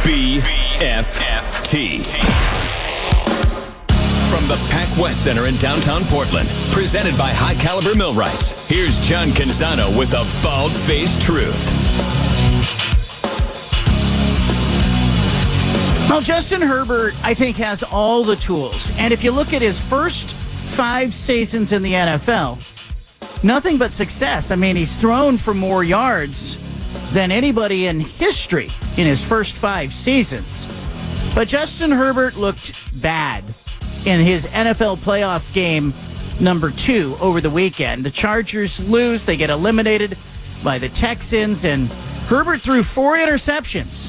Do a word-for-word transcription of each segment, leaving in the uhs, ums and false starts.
B F F T. From the Pac West Center in downtown Portland, presented by High Caliber Millwrights, here's John Canzano with the bald-faced truth. Well, Justin Herbert, I think, has all the tools. And if you look at his first five seasons in the N F L, nothing but success. I mean, he's thrown for more yards than anybody in history in his first five seasons. But Justin Herbert looked bad in his N F L playoff game number two over the weekend. The Chargers lose. They get eliminated by the Texans, and Herbert threw four interceptions.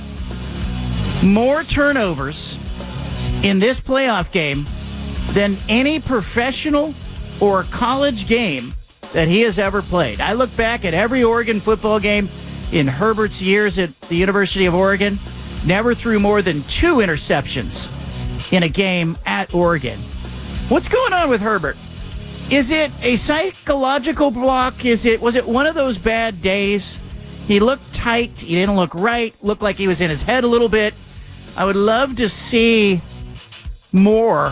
More turnovers in this playoff game than any professional or college game that he has ever played. I look back at every Oregon football game in Herbert's years at the University of Oregon, never threw more than two interceptions in a game at Oregon. What's going on with Herbert? Is it a psychological block? Is it was it one of those bad days? He looked tight. He didn't look right. Looked like he was in his head a little bit. I would love to see more.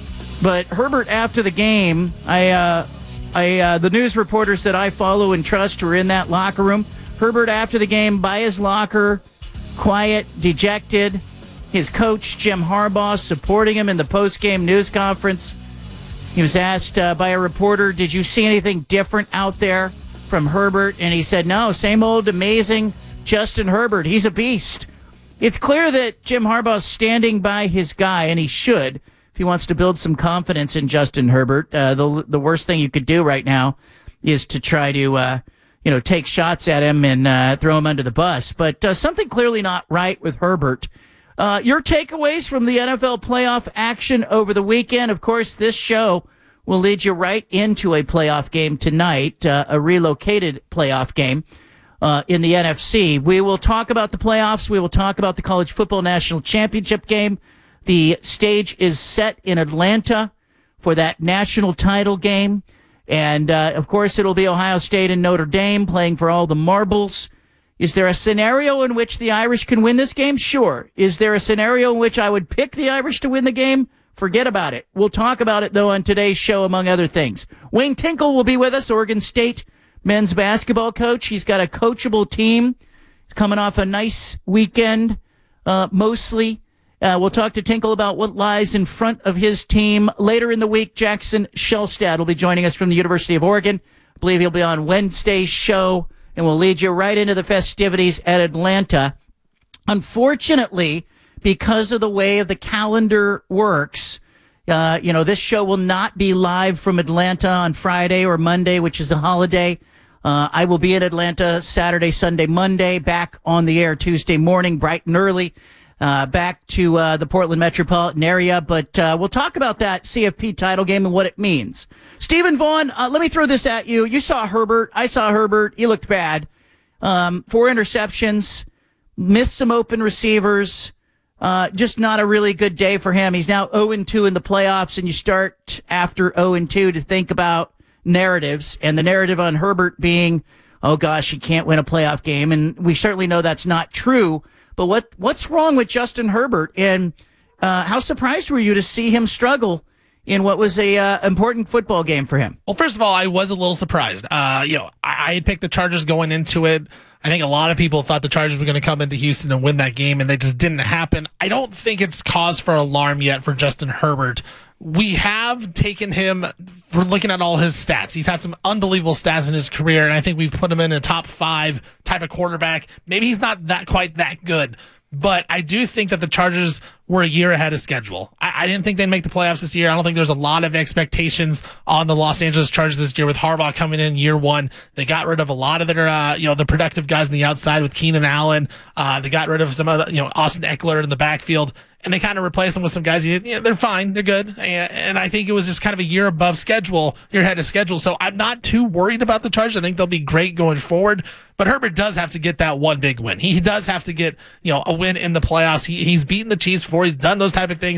But Herbert, after the game, I, uh, I, uh, the news reporters that I follow and trust were in that locker room. Herbert, after the game, by his locker, quiet, dejected. His coach, Jim Harbaugh, supporting him in the post-game news conference. He was asked uh, by a reporter, did you see anything different out there from Herbert? And he said, no, same old amazing Justin Herbert. He's a beast. It's clear that Jim Harbaugh's standing by his guy, and he should, if he wants to build some confidence in Justin Herbert. Uh, the the worst thing you could do right now is to try to, uh, you know, take shots at him and uh, throw him under the bus. But uh, something clearly not right with Herbert. Uh, your takeaways from the N F L playoff action over the weekend. Of course, this show will lead you right into a playoff game tonight, uh, a relocated playoff game. Uh, in the N F C. We will talk about the playoffs. We will talk about the College Football National Championship game. The stage is set in Atlanta for that national title game. And, uh, of course, it'll be Ohio State and Notre Dame playing for all the marbles. Is there a scenario in which the Irish can win this game? Sure. Is there a scenario in which I would pick the Irish to win the game? Forget about it. We'll talk about it, though, on today's show, among other things. Wayne Tinkle will be with us, Oregon State men's basketball coach. He's got a coachable team. He's coming off a nice weekend, uh, mostly. Uh, we'll talk to Tinkle about what lies in front of his team. Later in the week, Jackson Shelstad will be joining us from the University of Oregon. I believe he'll be on Wednesday's show, and we'll lead you right into the festivities at Atlanta. Unfortunately, because of the way the calendar works, uh, you know, this show will not be live from Atlanta on Friday or Monday, which is a holiday. Uh, I will be in Atlanta Saturday, Sunday, Monday, back on the air Tuesday morning, bright and early, uh, back to uh, the Portland metropolitan area. But uh, we'll talk about that C F P title game and what it means. Stephen Vaughn, uh, let me throw this at you. You saw Herbert. I saw Herbert. He looked bad. Um, four interceptions, missed some open receivers. Uh, just not a really good day for him. He's now oh and two in the playoffs, and you start after oh and two to think about narratives, and the narrative on Herbert being, oh gosh, he can't win a playoff game, and we certainly know that's not true. But what what's wrong with Justin Herbert, and uh, how surprised were you to see him struggle in what was a uh, important football game for him? Well, first of all, I was a little surprised. Uh, you know, I, I had picked the Chargers going into it. I think a lot of people thought the Chargers were going to come into Houston and win that game, and they just didn't happen. I don't think it's cause for alarm yet for Justin Herbert. We have taken him, for looking at all his stats. He's had some unbelievable stats in his career, and I think we've put him in a top five type of quarterback. Maybe he's not that quite that good, but I do think that the Chargers were a year ahead of schedule. I, I didn't think they'd make the playoffs this year. I don't think there's a lot of expectations on the Los Angeles Chargers this year with Harbaugh coming in year one. They got rid of a lot of their, uh, you know, the productive guys on the outside with Keenan Allen. Uh, they got rid of some other, you know, Austin Eckler in the backfield. And they kind of replaced them with some guys. You know, they're fine. They're good. And, and I think it was just kind of a year above schedule, year ahead of schedule. So I'm not too worried about the Chargers. I think they'll be great going forward. But Herbert does have to get that one big win. He does have to get, you know, a win in the playoffs. He, he's beaten the Chiefs before. He's done those type of things.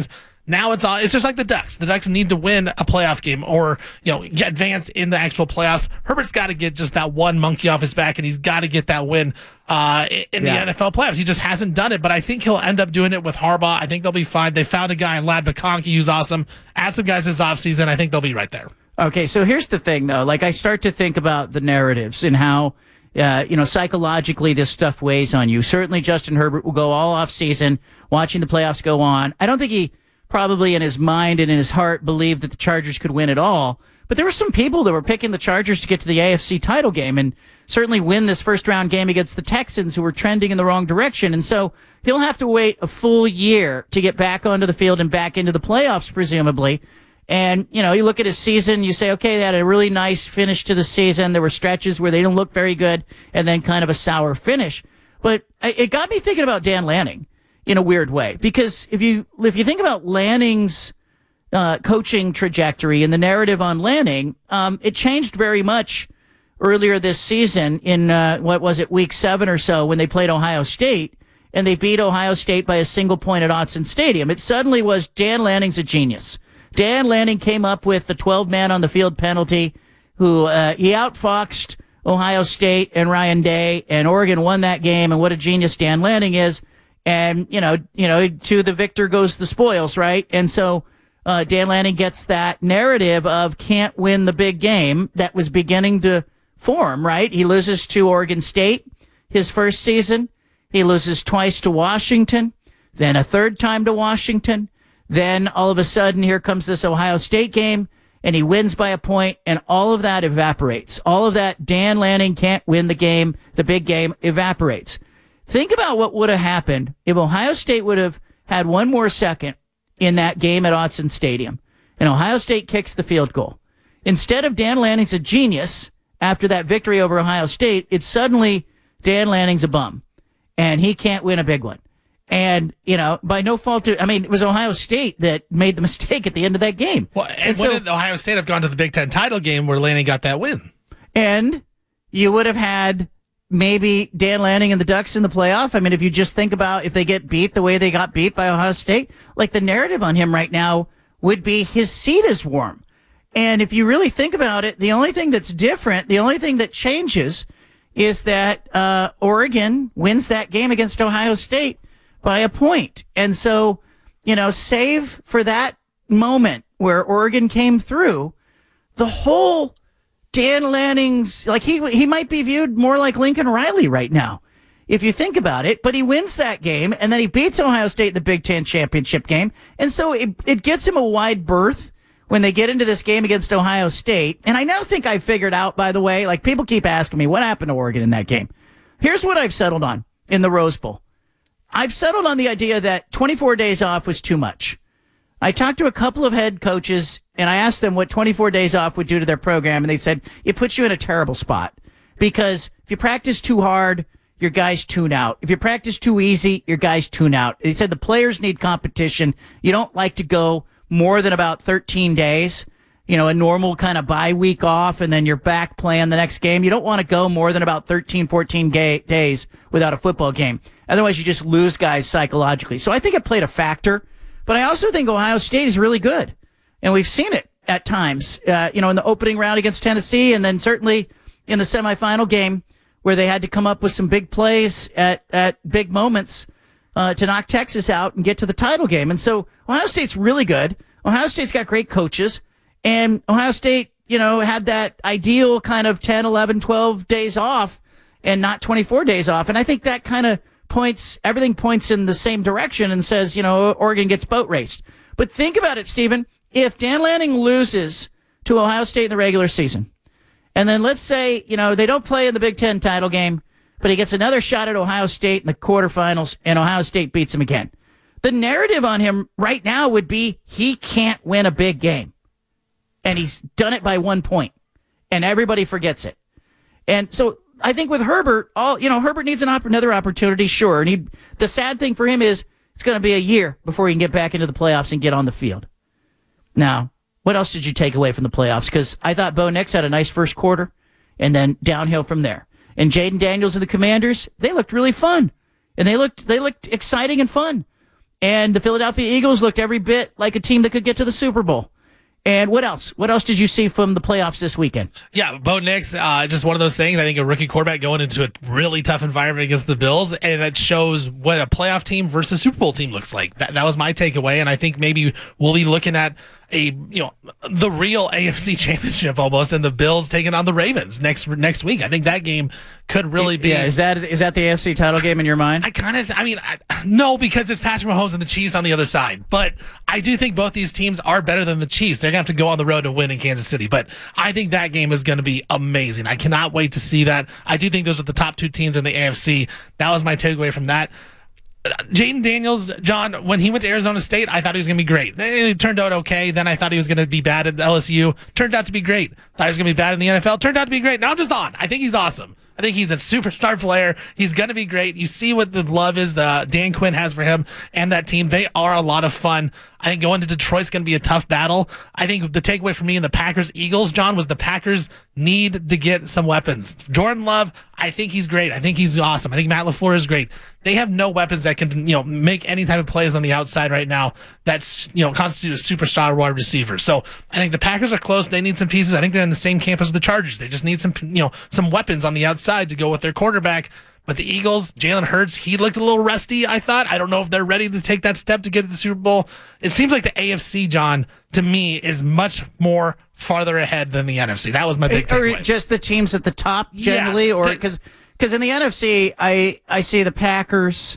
Now it's all, it's just like the Ducks. The Ducks need to win a playoff game or, you know, get advanced in the actual playoffs. Herbert's got to get just that one monkey off his back, and he's got to get that win uh, in yeah. the N F L playoffs. He just hasn't done it, but I think he'll end up doing it with Harbaugh. I think they'll be fine. They found a guy in Lad McConkey who's awesome. Add some guys this offseason. I think they'll be right there. Okay, so here's the thing, though. Like, I start to think about the narratives and how, uh, you know, psychologically this stuff weighs on you. Certainly Justin Herbert will go all off season watching the playoffs go on. I don't think he probably in his mind and in his heart believed that the Chargers could win it all. But there were some people that were picking the Chargers to get to the A F C title game and certainly win this first round game against the Texans, who were trending in the wrong direction. And so he'll have to wait a full year to get back onto the field and back into the playoffs, presumably. And, you know, you look at his season, you say, okay, they had a really nice finish to the season. There were stretches where they didn't look very good and then kind of a sour finish. But it got me thinking about Dan Lanning in a weird way, because if you if you think about Lanning's uh, coaching trajectory and the narrative on Lanning, um, it changed very much earlier this season in, uh, what was it, week seven or so when they played Ohio State, and they beat Ohio State by a single point at Autzen Stadium. It suddenly was Dan Lanning's a genius. Dan Lanning came up with the twelve-man on the field penalty, who uh, he outfoxed Ohio State and Ryan Day, and Oregon won that game, and what a genius Dan Lanning is. And, you know, you know, to the victor goes the spoils, right? And so uh, Dan Lanning gets that narrative of can't win the big game that was beginning to form, right? He loses to Oregon State his first season. He loses twice to Washington, then a third time to Washington. Then all of a sudden, here comes this Ohio State game, and he wins by a point, and all of that evaporates. All of that Dan Lanning can't win the game, the big game, evaporates. Think about what would have happened if Ohio State would have had one more second in that game at Autzen Stadium, and Ohio State kicks the field goal. Instead of Dan Lanning's a genius after that victory over Ohio State, it's suddenly Dan Lanning's a bum, and he can't win a big one. And, you know, by no fault to, I mean, it was Ohio State that made the mistake at the end of that game. Well, and, and so, when did Ohio State have gone to the Big Ten title game where Lanning got that win? And you would have had maybe Dan Lanning and the Ducks in the playoff. I mean, if you just think about if they get beat the way they got beat by Ohio State, like the narrative on him right now would be his seat is warm. And if you really think about it, the only thing that's different, the only thing that changes is that uh, Oregon wins that game against Ohio State by a point. And so, you know, save for that moment where Oregon came through, the whole Dan Lanning's, like he he might be viewed more like Lincoln Riley right now, if you think about it. But he wins that game, and then he beats Ohio State in the Big Ten championship game. And so it, it gets him a wide berth when they get into this game against Ohio State. And I now think I've figured out, by the way, like people keep asking me, what happened to Oregon in that game? Here's what I've settled on in the Rose Bowl. I've settled on the idea that twenty-four days off was too much. I talked to a couple of head coaches, and I asked them what twenty-four days off would do to their program, and they said, it puts you in a terrible spot. Because if you practice too hard, your guys tune out. If you practice too easy, your guys tune out. They said the players need competition. You don't like to go more than about thirteen days, you know, a normal kind of bye week off, and then you're back playing the next game. You don't want to go more than about thirteen, fourteen ga- days without a football game. Otherwise, you just lose guys psychologically. So I think it played a factor. But I also think Ohio State is really good. And we've seen it at times, uh, you know, in the opening round against Tennessee, and then certainly in the semifinal game where they had to come up with some big plays at, at big moments uh, to knock Texas out and get to the title game. And so Ohio State's really good. Ohio State's got great coaches. And Ohio State, you know, had that ideal kind of ten, eleven, twelve days off and not twenty-four days off. And I think that kind of points, everything points in the same direction and says, you know, Oregon gets boat raced. But think about it, Stephen. If Dan Lanning loses to Ohio State in the regular season, and then let's say, you know, they don't play in the Big Ten title game, but he gets another shot at Ohio State in the quarterfinals, and Ohio State beats him again. The narrative on him right now would be he can't win a big game. And he's done it by one point, and everybody forgets it. And so I think with Herbert, all you know, Herbert needs an op- another opportunity, sure. And he, the sad thing for him is it's going to be a year before he can get back into the playoffs and get on the field. Now, what else did you take away from the playoffs? Because I thought Bo Nix had a nice first quarter, and then downhill from there. And Jaden Daniels and the Commanders, they looked really fun, and they looked they looked exciting and fun. and the Philadelphia Eagles looked every bit like a team that could get to the Super Bowl. And what else? What else did you see from the playoffs this weekend? Yeah, Bo Nix, uh, just one of those things. I think a rookie quarterback going into a really tough environment against the Bills, and it shows what a playoff team versus Super Bowl team looks like. That, that was my takeaway, and I think maybe we'll be looking at a you know the real A F C Championship almost, and the Bills taking on the Ravens next next week. I think that game could really be. Yeah, is that is that the A F C title game in your mind? I kind of, I mean, I, no, because it's Patrick Mahomes and the Chiefs on the other side. But I do think both these teams are better than the Chiefs. They're gonna have to go on the road and win in Kansas City. But I think that game is gonna be amazing. I cannot wait to see that. I do think those are the top two teams in the A F C. That was my takeaway from that. Jaden Daniels, John, when he went to Arizona State, I thought he was going to be great. It turned out okay. Then I thought he was going to be bad at L S U. Turned out to be great. Thought he was going to be bad in the N F L. Turned out to be great. Now I'm just on. I think he's awesome. I think he's a superstar player. He's going to be great. You see what the love is the Dan Quinn has for him and that team. They are a lot of fun. I think going to Detroit's going to be a tough battle. I think the takeaway for me in the Packers-Eagles, John, was the Packers need to get some weapons. Jordan Love, I think he's great. I think he's awesome. I think Matt LaFleur is great. They have no weapons that can, you know, make any type of plays on the outside right now that's, you know, constitute a superstar wide receiver. So I think the Packers are close. They need some pieces. I think they're in the same camp as the Chargers. They just need some, you know, some weapons on the outside to go with their quarterback. But the Eagles, Jalen Hurts, he looked a little rusty, I thought. I don't know if they're ready to take that step to get to the Super Bowl. It seems like the A F C, John, to me, is much more farther ahead than the N F C. That was my big takeaway. Or just the teams at the top generally? Yeah, or because because in the N F C, I, I see the Packers,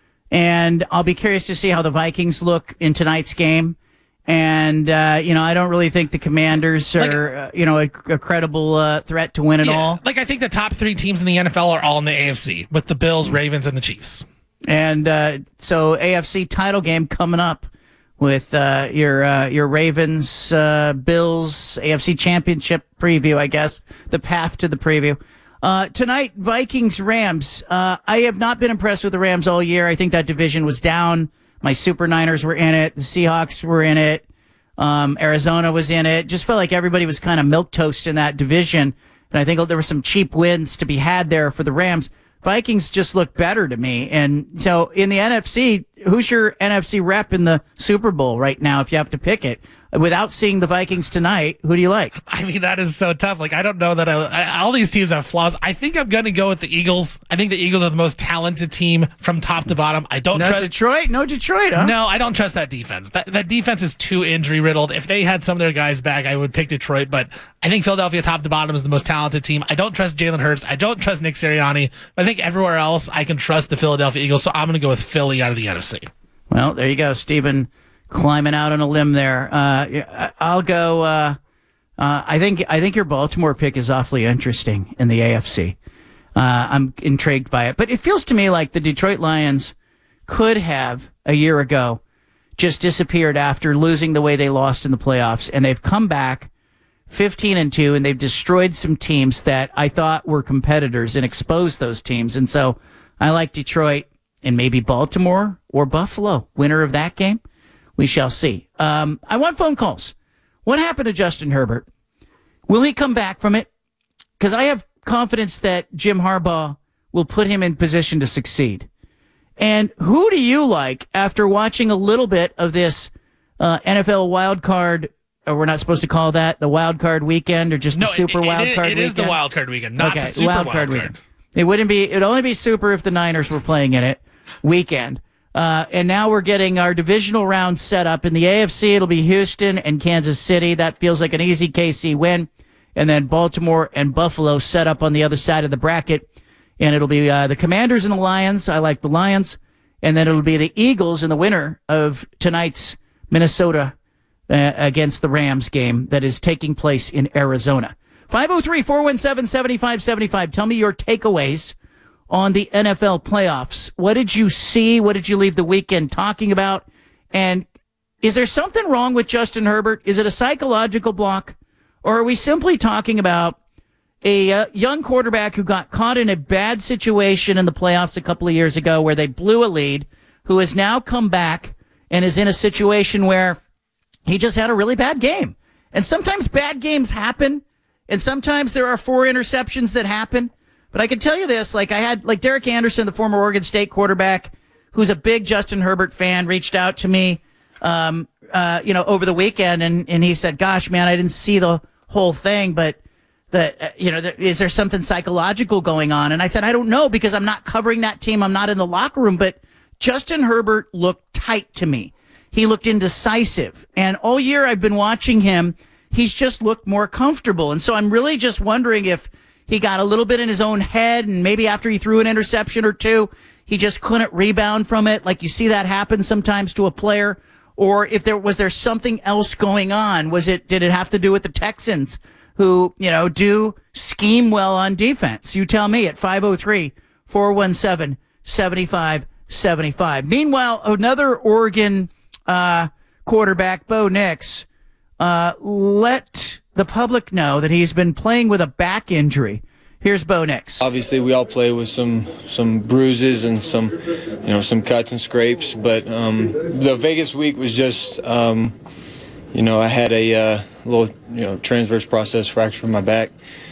and I'll be curious to see how the Vikings look in tonight's game. And, uh, you know, I don't really think the Commanders are, like, uh, you know, a, a credible uh, threat to win it yeah, all. Like, I think the top three teams in the N F L are all in the A F C, with the Bills, Ravens, and the Chiefs. And uh, so A F C title game coming up with uh, your uh, your Ravens, uh, Bills, A F C Championship preview, I guess, the path to the preview. Uh, tonight, Vikings, Rams. Uh, I have not been impressed with the Rams all year. I think that division was down. My Super Niners were in it. The Seahawks were in it. Um, Arizona was in it. Just felt like everybody was kind of milquetoast in that division. And I think there were some cheap wins to be had there for the Rams. Vikings just look better to me. And so in the N F C, who's your N F C rep in the Super Bowl right now if you have to pick it? Without seeing the Vikings tonight, who do you like? I mean, that is so tough. Like, I don't know that I, I, all these teams have flaws. I think I'm going to go with the Eagles. I think the Eagles are the most talented team from top to bottom. I don't no trust Detroit. No Detroit, huh? No, I don't trust that defense. That that defense is too injury riddled. If they had some of their guys back, I would pick Detroit. But I think Philadelphia, top to bottom, is the most talented team. I don't trust Jalen Hurts. I don't trust Nick Sirianni. But I think everywhere else, I can trust the Philadelphia Eagles. So I'm going to go with Philly out of the N F C. Well, there you go, Stephen. Climbing out on a limb there. Uh, I'll go. Uh, uh, I think. I think your Baltimore pick is awfully interesting in the A F C. Uh, I'm intrigued by it, but it feels to me like the Detroit Lions could have a year ago just disappeared after losing the way they lost in the playoffs, and they've come back fifteen and two, and they've destroyed some teams that I thought were competitors and exposed those teams. And so I like Detroit and maybe Baltimore or Buffalo, winner of that game. We shall see. Um, I want phone calls. What happened to Justin Herbert? Will he come back from it? Because I have confidence that Jim Harbaugh will put him in position to succeed. And who do you like after watching a little bit of this uh, N F L wild card, or we're not supposed to call that the wild card weekend, or just no, the super it, wild it, card it weekend? It is the wild card weekend, not okay, the super wild, wild card, card. weekend. It wouldn't be. It'd only be super if the Niners were playing in it weekend. Uh, and now we're getting our divisional round set up. In the A F C, it'll be Houston and Kansas City. That feels like an easy K C win. And then Baltimore and Buffalo set up on the other side of the bracket. And it'll be uh, the Commanders and the Lions. I like the Lions. And then it'll be the Eagles and the winner of tonight's Minnesota uh, against the Rams game that is taking place in Arizona. five oh three, four one seven, seven five seven five. Tell me your takeaways on the N F L playoffs. What did you see? What did you leave the weekend talking about? And is there something wrong with Justin Herbert? Is it a psychological block? Or are we simply talking about a uh, young quarterback who got caught in a bad situation in the playoffs a couple of years ago where they blew a lead, who has now come back and is in a situation where he just had a really bad game? And sometimes bad games happen, and sometimes there are four interceptions that happen. But I can tell you this, like I had, like Derek Anderson, the former Oregon State quarterback, who's a big Justin Herbert fan, reached out to me, um, uh, you know, over the weekend, and, and he said, "Gosh, man, I didn't see the whole thing, but the, uh, you know, the, is there something psychological going on?" And I said, "I don't know because I'm not covering that team. I'm not in the locker room, but Justin Herbert looked tight to me. He looked indecisive, and all year I've been watching him. He's just looked more comfortable, and so I'm really just wondering if he got a little bit in his own head, and maybe after he threw an interception or two, he just couldn't rebound from it, like you see that happen sometimes to a player." Or if there was there something else going on? Was it did it have to do with the Texans, who, you know, do scheme well on defense? You tell me at five oh three, four one seven, seven five seven five. Meanwhile, another Oregon uh, quarterback, Bo Nix, uh, let the public know that he's been playing with a back injury. Here's Bo Nix. Obviously, we all play with some some bruises and some, you know, some cuts and scrapes. But um, the Vegas week was just, um, you know, I had a uh, little, you know, transverse process fracture in my back.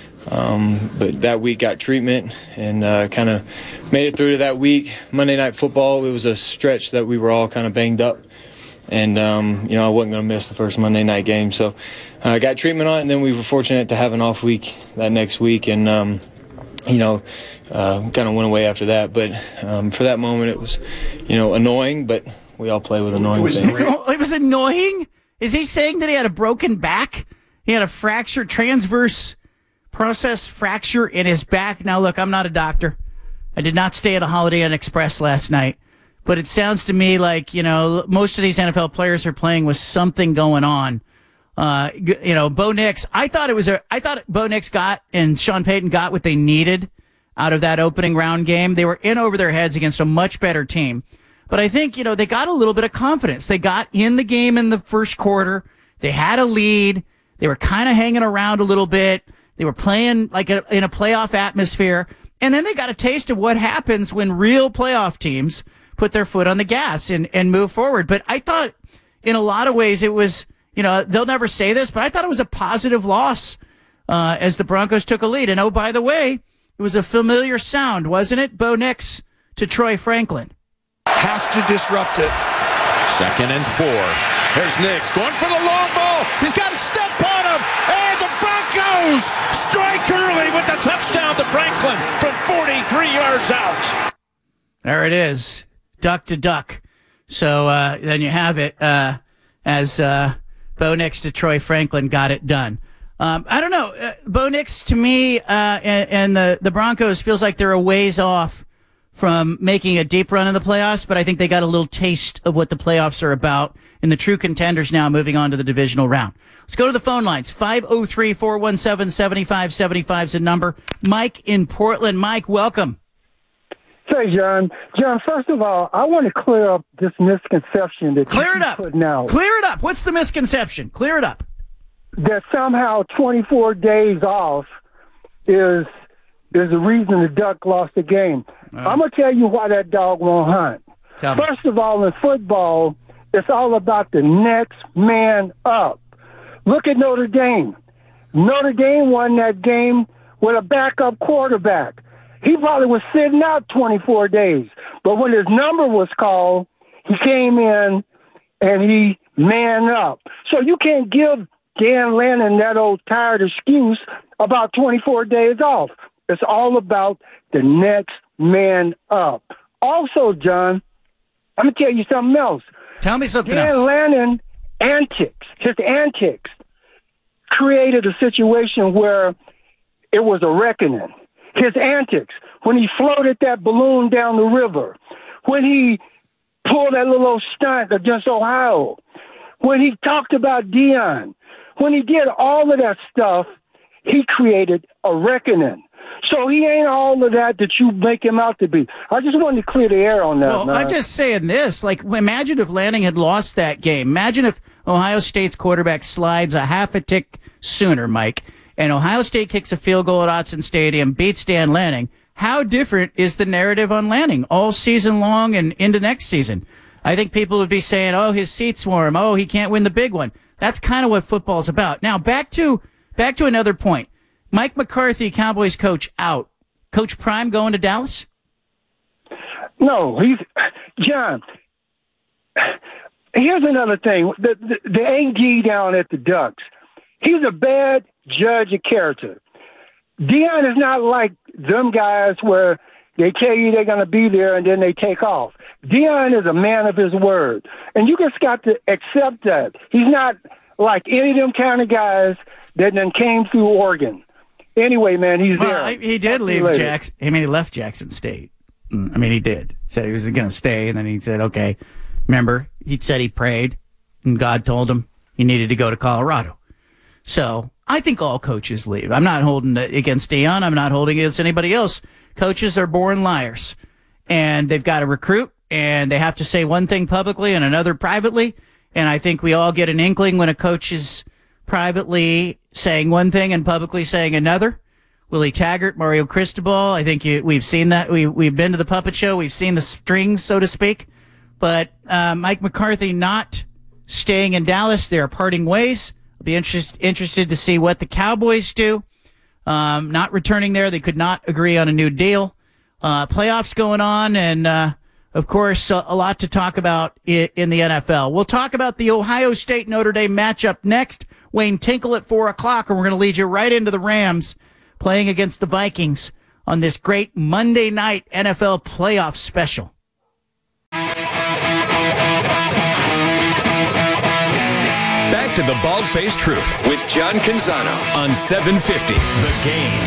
Um, but that week got treatment and uh, kind of made it through to that week. Monday Night Football, it was a stretch that we were all kind of banged up. And, um, you know, I wasn't going to miss the first Monday night game. So I uh, got treatment on it, and then we were fortunate to have an off week that next week. And, um, you know, uh, kind of went away after that. But um, for that moment, it was, you know, annoying, but we all play with annoying things. It was annoying? Is he saying that he had a broken back? He had a fracture, transverse process fracture in his back? Now, look, I'm not a doctor. I did not stay at a Holiday Inn Express last night. But it sounds to me like, you know, most of these N F L players are playing with something going on. Uh, you know, Bo Nix, I thought it was a, I thought Bo Nix got and Sean Payton got what they needed out of that opening round game. They were in over their heads against a much better team. But I think, you know, they got a little bit of confidence. They got in the game in the first quarter. They had a lead. They were kind of hanging around a little bit. They were playing like a, in a playoff atmosphere. And then they got a taste of what happens when real playoff teams put their foot on the gas and, and move forward. But I thought in a lot of ways it was, you know, they'll never say this, but I thought it was a positive loss uh, as the Broncos took a lead. And oh, by the way, it was a familiar sound, wasn't it? Bo Nix to Troy Franklin. Have to disrupt it. Second and four. Here's Nix going for the long ball. He's got a step on him. And the Broncos strike early with the touchdown to Franklin from forty-three yards out. There it is. Duck to duck. So uh, then you have it uh, as uh, Bo Nix to Troy Franklin got it done. Um, I don't know. Uh, Bo Nix to me uh, and, and the, the Broncos feels like they're a ways off from making a deep run in the playoffs, but I think they got a little taste of what the playoffs are about, and the true contenders now moving on to the divisional round. Let's go to the phone lines. five oh three, four one seven, seven five seven five is the number. Mike in Portland. Mike, welcome. Hey, John. John, first of all, I want to clear up this misconception that Clear you it up. putting out. Clear it up. What's the misconception? Clear it up. That somehow twenty-four days off is is the reason the Duck lost the game. Uh, I'm going to tell you why that dog won't hunt. First of all, in football, it's all about the next man up. Look at Notre Dame. Notre Dame won that game with a backup quarterback. He probably was sitting out twenty-four days. But when his number was called, he came in and he manned up. So you can't give Dan Lannon that old tired excuse about twenty-four days off. It's all about the next man up. Also, John, I'm going to tell you something else. Tell me something Dan else. Dan Lannon antics, his antics, created a situation where it was a reckoning. His antics, when he floated that balloon down the river, when he pulled that little stunt against Ohio, when he talked about Deion, when he did all of that stuff, he created a reckoning. So he ain't all of that that you make him out to be. I just wanted to clear the air on that. Well, man. I'm just saying this. Like, imagine if Lanning had lost that game. Imagine if Ohio State's quarterback slides a half a tick sooner, Mike, and Ohio State kicks a field goal at Autzen Stadium, beats Dan Lanning. How different is the narrative on Lanning all season long and into next season? I think people would be saying, oh, his seat's warm. Oh, he can't win the big one. That's kind of what football's about. Now, back to back to another point. Mike McCarthy, Cowboys coach, out. Coach Prime going to Dallas? No, he's John. Here's another thing: the, the the A D down at the Ducks, he's a bad judge of character. Deion is not like them guys where they tell you they're going to be there and then they take off. Deion is a man of his word, and you just got to accept that. He's not like any of them kind of guys that then came through Oregon. Anyway, man, he's well, there. He did leave Jackson. I mean, he left Jackson State. I mean, he did. Said he was going to stay, and then he said, okay. Remember, he said he prayed, and God told him he needed to go to Colorado. So I think all coaches leave. I'm not holding it against Deion. I'm not holding it against anybody else. Coaches are born liars, and they've got to recruit, and they have to say one thing publicly and another privately. And I think we all get an inkling when a coach is privately saying one thing and publicly saying another. Willie Taggart, Mario Cristobal, I think you, we've seen that. We, we've been to the puppet show. We've seen the strings, so to speak. But uh, Mike McCarthy not staying in Dallas. They're parting ways. I'll be interest, interested to see what the Cowboys do. Um, not returning there. They could not agree on a new deal. Uh, playoffs going on, and, uh, of course, a, a lot to talk about in, in the N F L. We'll talk about the Ohio State-Notre Dame matchup next. Wayne Tinkle at four o'clock, and we're going to lead you right into the Rams playing against the Vikings on this great Monday night N F L playoff special. Back to the Bald-Faced Truth with John Canzano on seven fifty The Game.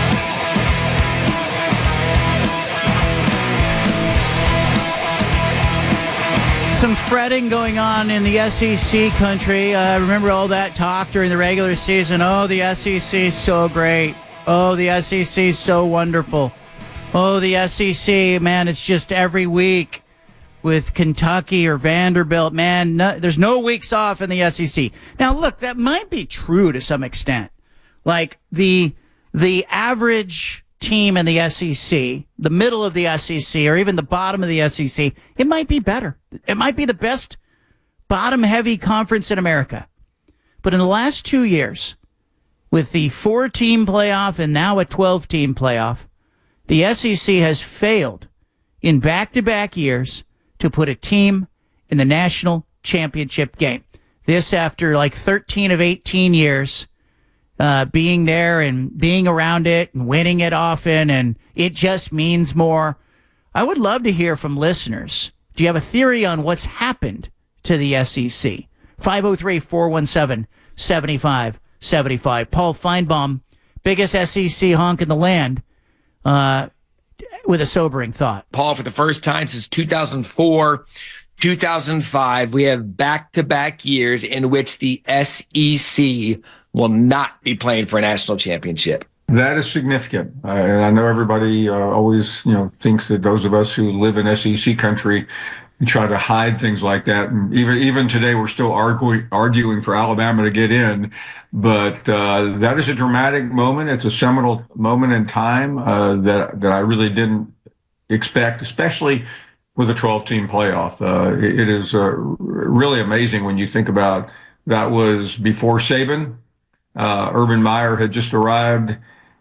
Some fretting going on in the S E C country. Uh, remember all that talk during the regular season? Oh, the S E C is so great. Oh, the S E C is so wonderful. Oh, the S E C, man, it's just every week with Kentucky or Vanderbilt. Man, no, there's no weeks off in the S E C. Now, look, that might be true to some extent. Like the the average team in the S E C, the middle of the S E C, or even the bottom of the S E C, it might be better. It might be the best bottom-heavy conference in America. But in the last two years, with the four-team playoff and now a twelve-team playoff, the S E C has failed in back-to-back years to put a team in the national championship game. This after like thirteen of eighteen years uh, being there and being around it and winning it often, and it just means more. I would love to hear from listeners. Do you have a theory on what's happened to the S E C? five oh three, four one seven, seven five seven five. Paul Feinbaum, biggest S E C honk in the land, uh, with a sobering thought. Paul, for the first time since two thousand four, two thousand five, we have back-to-back years in which the S E C will not be playing for a national championship. That is significant. Uh, and I know everybody uh, always, you know, thinks that those of us who live in S E C country try to hide things like that. And even even today, we're still arguing arguing for Alabama to get in. But uh, that is a dramatic moment. It's a seminal moment in time uh, that that I really didn't expect, especially with a twelve-team playoff. Uh, it, it is uh, really amazing when you think about that was before Saban. Uh, Urban Meyer had just arrived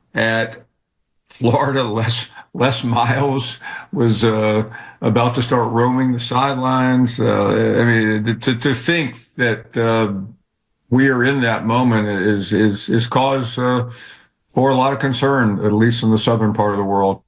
at Florida. Les, Les Miles was uh, about to start roaming the sidelines. Uh, I mean, to, to think that uh, we are in that moment is is is cause uh, for a lot of concern, at least in the southern part of the world.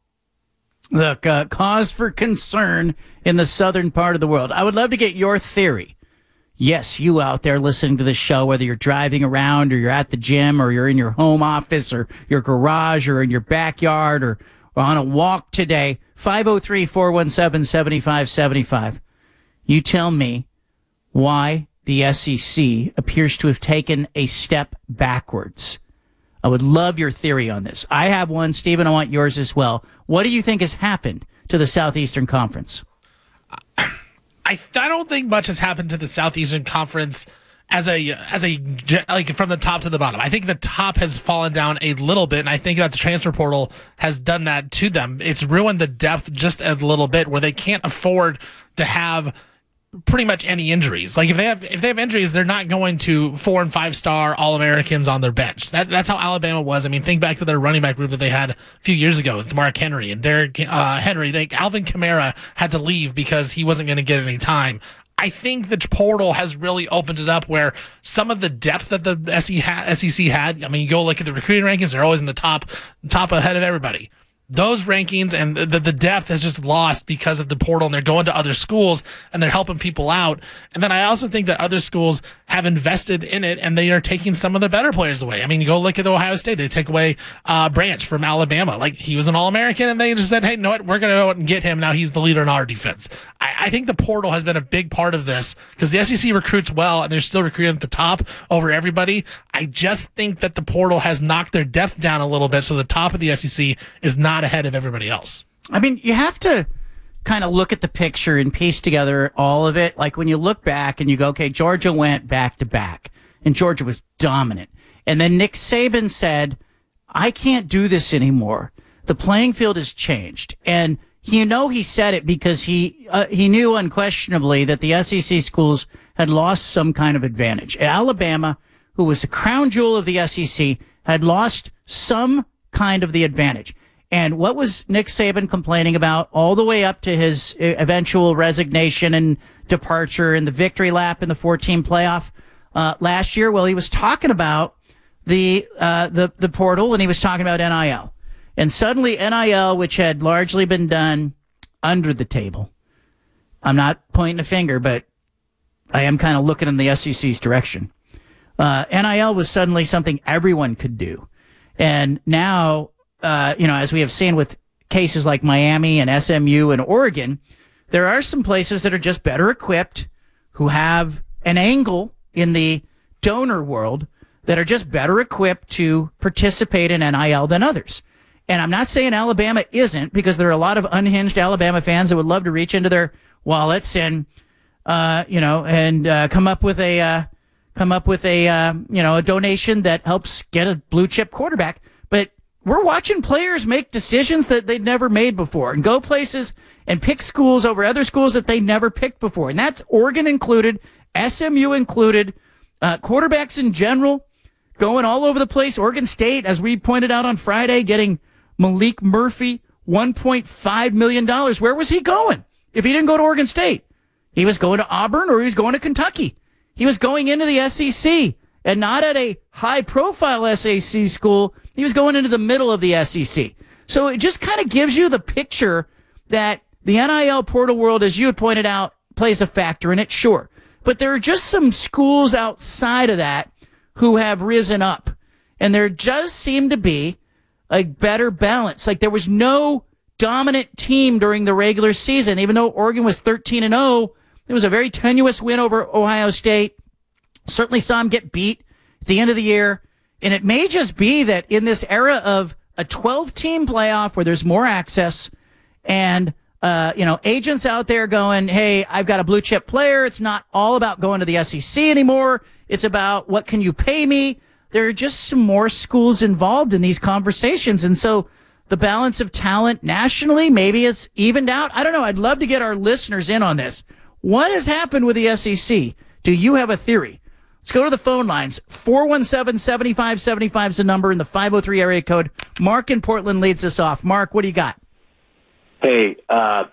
Look, uh, cause for concern in the southern part of the world. I would love to get your theory. Yes, you out there listening to this show, whether you're driving around or you're at the gym or you're in your home office or your garage or in your backyard or, or on a walk today, five oh three, four one seven, seven five seven five. You tell me why the S E C appears to have taken a step backwards. I would love your theory on this. I have one. Stephen, I want yours as well. What do you think has happened to the Southeastern Conference? I, I don't think much has happened to the Southeastern Conference as a as a like from the top to the bottom. I think the top has fallen down a little bit, and I think that the transfer portal has done that to them. It's ruined the depth just a little bit, where they can't afford to have pretty much any injuries. Like if they have if they have injuries, they're not going to four and five star All Americans on their bench. That that's how Alabama was. I mean, think back to their running back group that they had a few years ago with Mark Henry and Derrick uh, Henry. They, Alvin Kamara had to leave because he wasn't going to get any time. I think the portal has really opened it up where some of the depth that the S E C had. I mean, you go look at the recruiting rankings; they're always in the top top ahead of everybody. Those rankings and the, the depth has just lost because of the portal, and they're going to other schools and they're helping people out. And then I also think that other schools have invested in it and they are taking some of the better players away. I mean, you go look at Ohio State. They take away uh, Branch from Alabama. Like, he was an All-American, and they just said, hey, you know what? We're going to go out and get him. Now he's the leader in our defense. I, I think the portal has been a big part of this because the S E C recruits well and they're still recruiting at the top over everybody. I just think that the portal has knocked their depth down a little bit, so the top of the S E C is not ahead of everybody else. I mean, you have to kind of look at the picture and piece together all of it. Like when you look back and you go, okay, Georgia went back to back and Georgia was dominant. And then Nick Saban said, I can't do this anymore. The playing field has changed. And you know, he said it because he, uh, he knew unquestionably that the S E C schools had lost some kind of advantage. Alabama, who was the crown jewel of the S E C, had lost some kind of the advantage. And what was Nick Saban complaining about all the way up to his eventual resignation and departure and the victory lap in the four-team playoff uh, last year? Well, he was talking about the uh, the the portal, and he was talking about N I L. And suddenly N I L, which had largely been done under the table. I'm not pointing a finger, but I am kind of looking in the S E C's direction. Uh, N I L was suddenly something everyone could do. And now, Uh, you know, as we have seen with cases like Miami and S M U and Oregon, there are some places that are just better equipped, who have an angle in the donor world that are just better equipped to participate in N I L than others. And I'm not saying Alabama isn't, because there are a lot of unhinged Alabama fans that would love to reach into their wallets and, uh, you know, and uh, come up with a uh, come up with a uh, you know a donation that helps get a blue chip quarterback, but we're watching players make decisions that they'd never made before and go places and pick schools over other schools that they never picked before. And that's Oregon included, S M U included, uh, quarterbacks in general going all over the place. Oregon State, as we pointed out on Friday, getting Malik Murphy one point five million dollars. Where was he going if he didn't go to Oregon State? He was going to Auburn or he was going to Kentucky. He was going into the S E C and not at a high-profile S E C school. He was going into the middle of the S E C. So it just kind of gives you the picture that the N I L portal world, as you had pointed out, plays a factor in it, sure. But there are just some schools outside of that who have risen up. And there just seemed to be a better balance. Like there was no dominant team during the regular season. Even though Oregon was thirteen and oh, it was a very tenuous win over Ohio State. Certainly saw him get beat at the end of the year. And it may just be that in this era of a twelve-team playoff where there's more access and, uh, you know, agents out there going, hey, I've got a blue-chip player. It's not all about going to the S E C anymore. It's about what can you pay me? There are just some more schools involved in these conversations. And so the balance of talent nationally, maybe it's evened out. I don't know. I'd love to get our listeners in on this. What has happened with the S E C? Do you have a theory? Let's go to the phone lines. four one seven, seven five seven five is the number in the five oh three area code. Mark in Portland leads us off. Mark, what do you got? Hey, uh,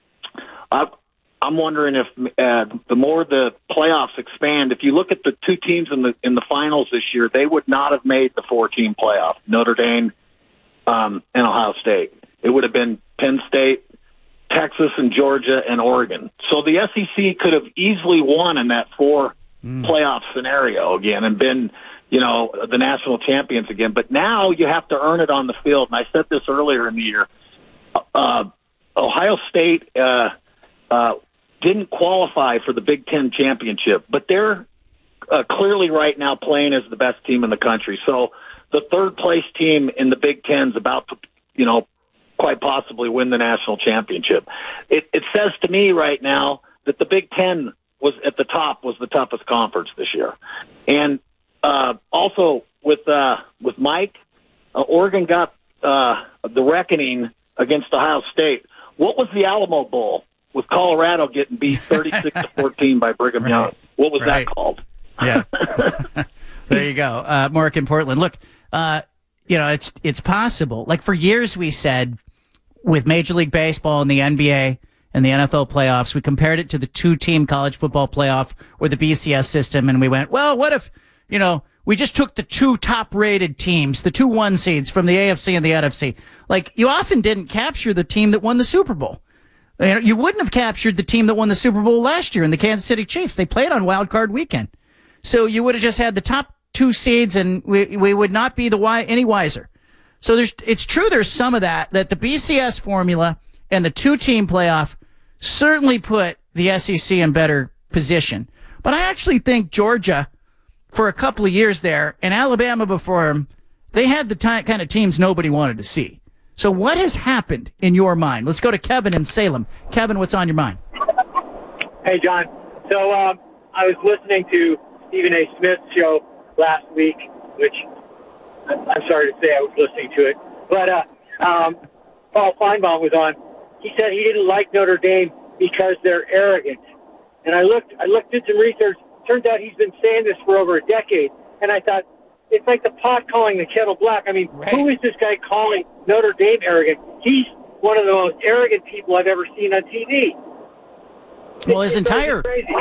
I'm wondering if uh, the more the playoffs expand, if you look at the two teams in the in the finals this year, they would not have made the four-team playoff, Notre Dame um, and Ohio State. It would have been Penn State, Texas, and Georgia, and Oregon. So the S E C could have easily won in that four playoff scenario again and been, you know, the national champions again. But now you have to earn it on the field. And I said this earlier in the year. Uh, Ohio State uh, uh, didn't qualify for the Big Ten championship, but they're uh, clearly right now playing as the best team in the country. So the third place team in the Big Ten is about to, you know, quite possibly win the national championship. It, it says to me right now that the Big Ten was at the top, was the toughest conference this year. And uh, also with uh, with Mike, uh, Oregon got uh, the reckoning against Ohio State. What was the Alamo Bowl? with Colorado getting beat thirty-six to fourteen by Brigham right. Young. What was right. that called? Yeah. There you go. Uh, Mark in Portland. Look, uh, you know, it's it's possible. Like for years we said with Major League Baseball and the N B A and the N F L playoffs, we compared it to the two-team college football playoff or the B C S system, and we went, well, what if, you know, we just took the two top-rated teams, the two one seeds from the A F C and the N F C. Like, you often didn't capture the team that won the Super Bowl. You know, you wouldn't have captured the team that won the Super Bowl last year in the Kansas City Chiefs. They played on Wild Card Weekend. So you would have just had the top two seeds, and we we would not be the wi- any wiser. So there's it's true there's some of that, that the B C S formula and the two-team playoff certainly put the S E C in better position. But I actually think Georgia, for a couple of years there, and Alabama before him, they had the ty- kind of teams nobody wanted to see. So what has happened in your mind? Let's go to Kevin in Salem. Kevin, what's on your mind? Hey, John. So um, I was listening to Stephen A. Smith's show last week, which I'm sorry to say I was listening to it. But uh, um, Paul Feinbaum was on. He said he didn't like Notre Dame because they're arrogant. And I looked, I looked at some research. Turns out he's been saying this for over a decade. And I thought, it's like the pot calling the kettle black. I mean, right. Who is this guy calling Notre Dame arrogant? He's one of the most arrogant people I've ever seen on T V. Well, his entire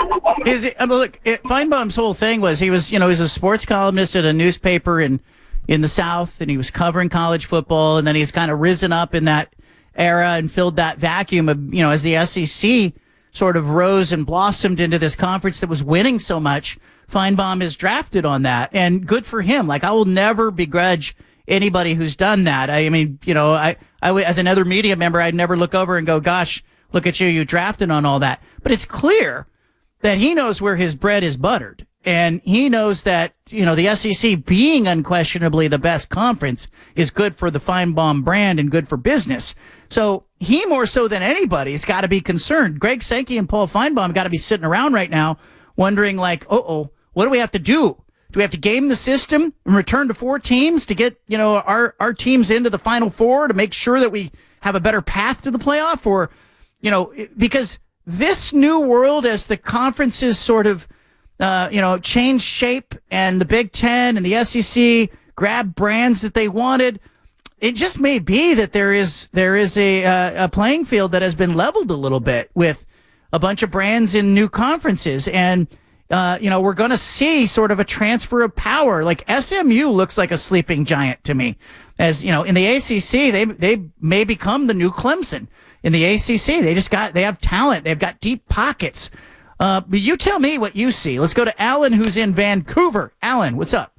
his I mean, look, it, Feinbaum's whole thing was he was you know he was a sports columnist at a newspaper in in the South, and he was covering college football, and then he's kind of risen up in that era and filled that vacuum of you know as the S E C sort of rose and blossomed into this conference that was winning so much. Feinbaum is drafted on that, and good for him. Like, I will never begrudge anybody who's done that. I mean, you know, I, I as another media member, I'd never look over and go, gosh, look at you, you drafted on all that. But it's clear that he knows where his bread is buttered, and he knows that, you know, the S E C being unquestionably the best conference is good for the Feinbaum brand and good for business. So he, more so than anybody, has got to be concerned. Greg Sankey and Paul Feinbaum got to be sitting around right now wondering, like, uh-oh, what do we have to do? Do we have to game the system and return to four teams to get, you know, our, our teams into the Final Four to make sure that we have a better path to the playoff? Or, you know, because this new world, as the conferences sort of, uh, you know, change shape, and the Big Ten and the S E C grab brands that they wanted, it just may be that there is there is a uh, a playing field that has been leveled a little bit with a bunch of brands in new conferences. And Uh, you know, we're going to see sort of a transfer of power. Like S M U looks like a sleeping giant to me. As, you know, in the A C C, they they may become the new Clemson. In the A C C, they just got, they have talent. They've got deep pockets. Uh, but you tell me what you see. Let's go to Alan, who's in Vancouver. Alan, what's up?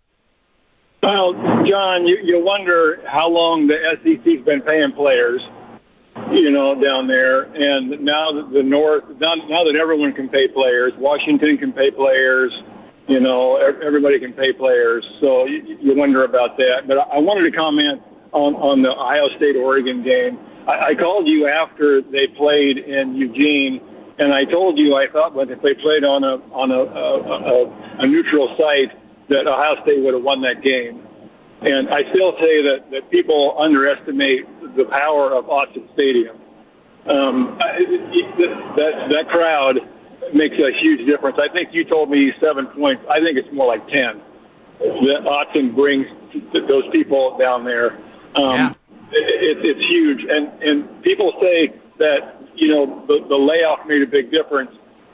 Well, John, you, you wonder how long the S E C's been paying players, you know, down there. And now that the North, now, now that everyone can pay players, Washington can pay players, you know, everybody can pay players. So you, you wonder about that. But I wanted to comment on, on the Ohio State-Oregon game. I, I called you after they played in Eugene, and I told you I thought that if they played on a on a, a, a, a neutral site, that Ohio State would have won that game. And I still say that, that people underestimate the power of Autzen Stadium. Um, that that crowd makes a huge difference. I think you told me seven points. I think it's more like ten. That Autzen brings those people down there. Um, yeah. it, it's huge. And, and people say that, you know, the, the layoff made a big difference.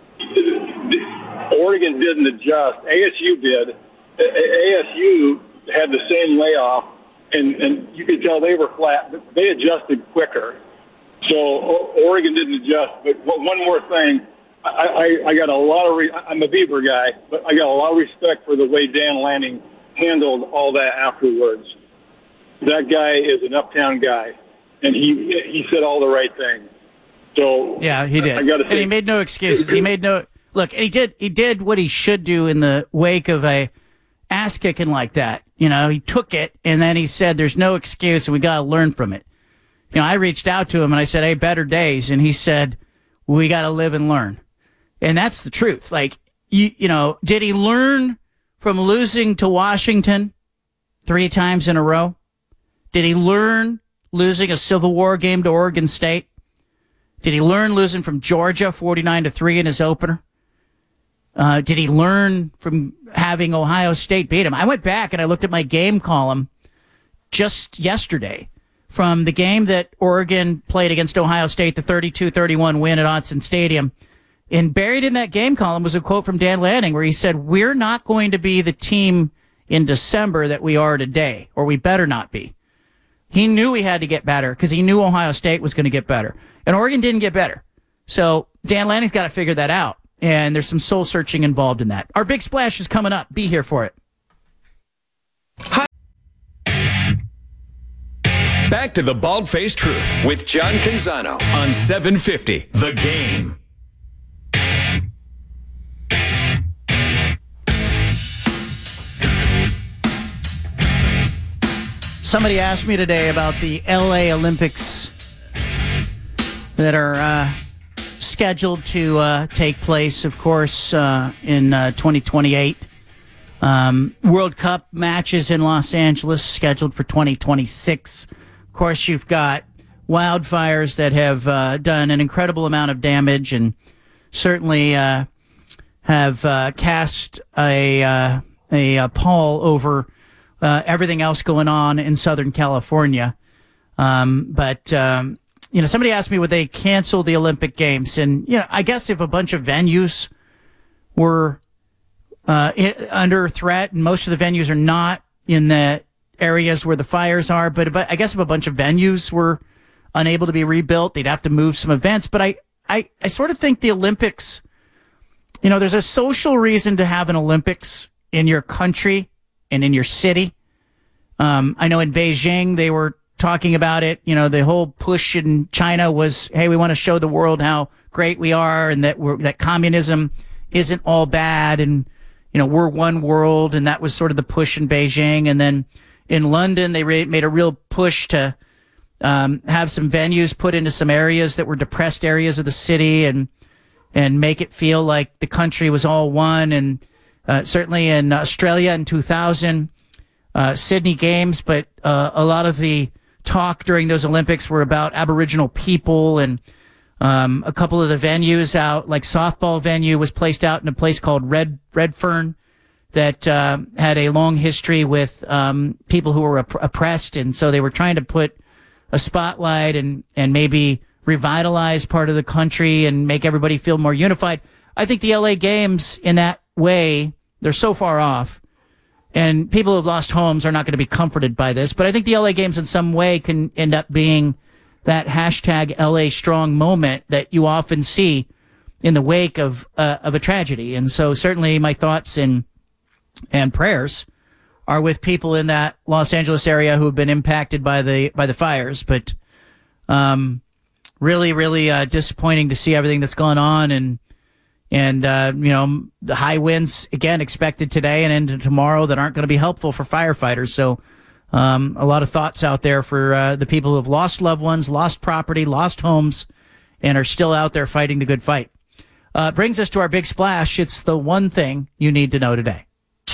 Oregon didn't adjust. A S U did. A S U had the same layoff, and, and you could tell they were flat. They adjusted quicker. So Oregon didn't adjust. But one more thing, I, I, I got a lot of, re- I'm a Beaver guy, but I got a lot of respect for the way Dan Lanning handled all that afterwards. That guy is an uptown guy, and he he said all the right things. So yeah, he did. I gotta say, and he made no excuses. He made no look. And he did. He did what he should do in the wake of a ass kicking like that. You know, he took it, and then he said, "There's no excuse, and we got to learn from it." You know, I reached out to him and I said, "Hey, better days," and he said, "We got to live and learn," and that's the truth. Like, you, you know, did he learn from losing to Washington three times in a row? Did he learn losing a Civil War game to Oregon State? Did he learn losing from Georgia forty-nine to three in his opener? Uh, did he learn from having Ohio State beat him? I went back and I looked at my game column just yesterday from the game that Oregon played against Ohio State, the thirty-two thirty-one win at Autzen Stadium. And buried in that game column was a quote from Dan Lanning where he said, we're not going to be the team in December that we are today, or we better not be. He knew he had to get better because he knew Ohio State was going to get better. And Oregon didn't get better. So Dan Lanning's got to figure that out. And there's some soul searching involved in that. Our big splash is coming up. Be here for it. Hi. Back to the Bald-Faced Truth with John Canzano on seven fifty The Game. Somebody asked me today about the L A Olympics that are uh, scheduled to uh, take place, of course, uh, in uh, twenty twenty-eight. Um, World Cup matches in Los Angeles scheduled for twenty twenty-six. Of course, you've got wildfires that have uh, done an incredible amount of damage and certainly uh, have uh, cast a, uh, a, a pall over Uh, everything else going on in Southern California. Um, but, um, you know, somebody asked me, would they cancel the Olympic Games? And, you know, I guess if a bunch of venues were uh, I- under threat, and most of the venues are not in the areas where the fires are, but, but I guess if a bunch of venues were unable to be rebuilt, they'd have to move some events. But I, I, I sort of think the Olympics, you know, there's a social reason to have an Olympics in your country and in your city. Um, I know in Beijing, they were talking about it. You know, the whole push in China was, hey, we want to show the world how great we are and that we're, that communism isn't all bad. And, you know, we're one world. And that was sort of the push in Beijing. And then in London, they re- made a real push to um, have some venues put into some areas that were depressed areas of the city and, and make it feel like the country was all one. And Uh, certainly in Australia in two thousand, uh, Sydney Games, but uh, a lot of the talk during those Olympics were about Aboriginal people, and um, a couple of the venues out, like softball venue was placed out in a place called Red Redfern that uh, had a long history with um, people who were opp- oppressed, and so they were trying to put a spotlight and, and maybe revitalize part of the country and make everybody feel more unified. I think the L A Games in that way, they're so far off, and people who've lost homes are not going to be comforted by this, but I think the L A Games in some way can end up being that hashtag L A strong moment that you often see in the wake of uh, of a tragedy. And so certainly my thoughts and and prayers are with people in that Los Angeles area who have been impacted by the by the fires, but um really really uh, disappointing to see everything that's gone on. And And, uh, you know, the high winds, again, expected today and into tomorrow that aren't going to be helpful for firefighters. So um, a lot of thoughts out there for uh, the people who have lost loved ones, lost property, lost homes, and are still out there fighting the good fight. Uh, brings us to our big splash. It's the one thing you need to know today.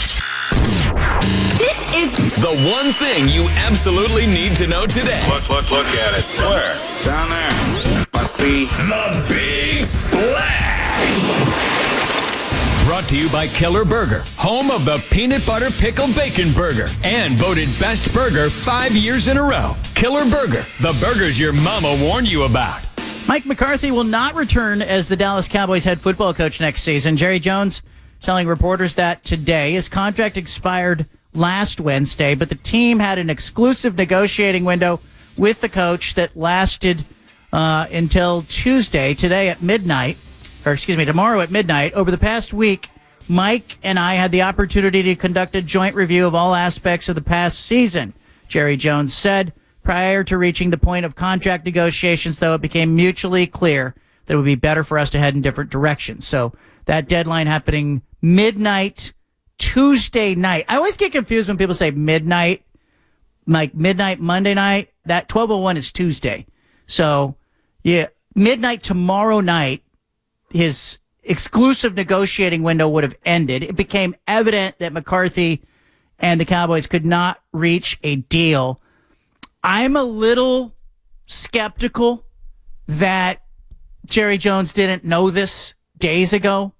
This is the one thing you absolutely need to know today. Look, look, look at it. Where? Down there. Must be the Big Splash. Brought to you by Killer Burger, home of the Peanut Butter Pickle Bacon Burger, and voted Best Burger five years in a row. Killer Burger, the burgers your mama warned you about. Mike McCarthy will not return as the Dallas Cowboys head football coach next season. Jerry Jones telling reporters that today. His contract expired last Wednesday, but the team had an exclusive negotiating window with the coach that lasted uh, until Tuesday, today at midnight. Or excuse me, tomorrow at midnight. Over the past week, Mike and I had the opportunity to conduct a joint review of all aspects of the past season, Jerry Jones said. Prior to reaching the point of contract negotiations, though, it became mutually clear that it would be better for us to head in different directions. So that deadline happening midnight, Tuesday night. I always get confused when people say midnight, like midnight Monday night. That twelve oh one is Tuesday. So, yeah, midnight tomorrow night, his exclusive negotiating window would have ended. It became evident that McCarthy and the Cowboys could not reach a deal. I'm a little skeptical that Jerry Jones didn't know this days ago.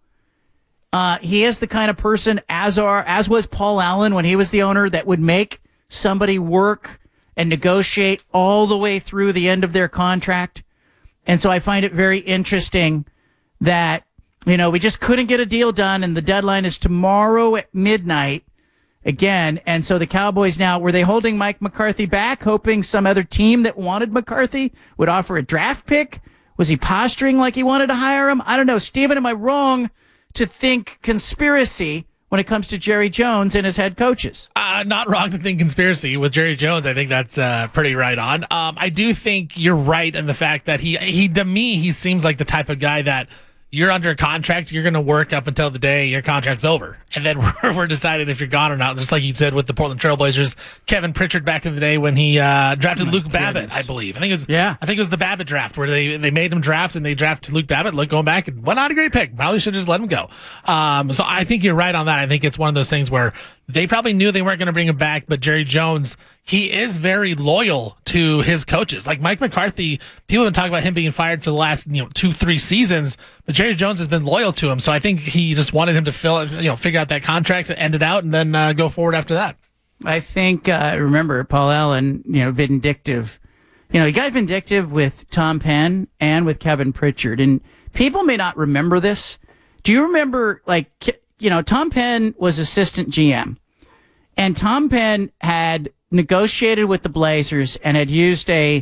Uh, he is the kind of person, as are, as was Paul Allen when he was the owner, that would make somebody work and negotiate all the way through the end of their contract. And so I find it very interesting that, you know, we just couldn't get a deal done, and the deadline is tomorrow at midnight again. And so the Cowboys now, were they holding Mike McCarthy back, hoping some other team that wanted McCarthy would offer a draft pick? Was he posturing like he wanted to hire him? I don't know. Steven, am I wrong to think conspiracy when it comes to Jerry Jones and his head coaches? Uh, not wrong to think conspiracy with Jerry Jones. I think that's uh, pretty right on. Um, I do think you're right in the fact that he, he, to me, he seems like the type of guy that you're under contract, you're going to work up until the day your contract's over. And then we're, we're deciding if you're gone or not. Just like you said with the Portland Trailblazers, Kevin Pritchard back in the day when he uh, drafted oh Luke goodness. Babbitt, I believe. I think it was yeah. I think it was the Babbitt draft where they, they made him draft and they drafted Luke Babbitt. Look, going back, and well, not a great pick. Probably should just let him go. Um, so I think you're right on that. I think it's one of those things where they probably knew they weren't going to bring him back, but Jerry Jones, he is very loyal to his coaches. Like Mike McCarthy, people have been talking about him being fired for the last, you know, two, three seasons, but Jerry Jones has been loyal to him. So I think he just wanted him to fill it, you know, figure out that contract, end it out, and then uh, go forward after that. I think, uh, remember, Paul Allen, you know, vindictive. You know, he got vindictive with Tom Penn and with Kevin Pritchard. And people may not remember this. Do you remember, like, you know, Tom Penn was assistant G M. And Tom Penn had negotiated with the Blazers and had used a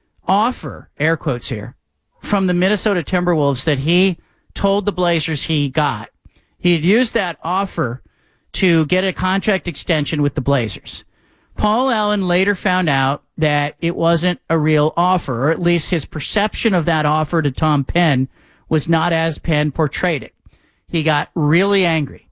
offer, air quotes here, from the Minnesota Timberwolves that he told the Blazers he got. He had used that offer to get a contract extension with the Blazers. Paul Allen later found out that it wasn't a real offer, or at least his perception of that offer to Tom Penn was not as Penn portrayed it. He got really angry.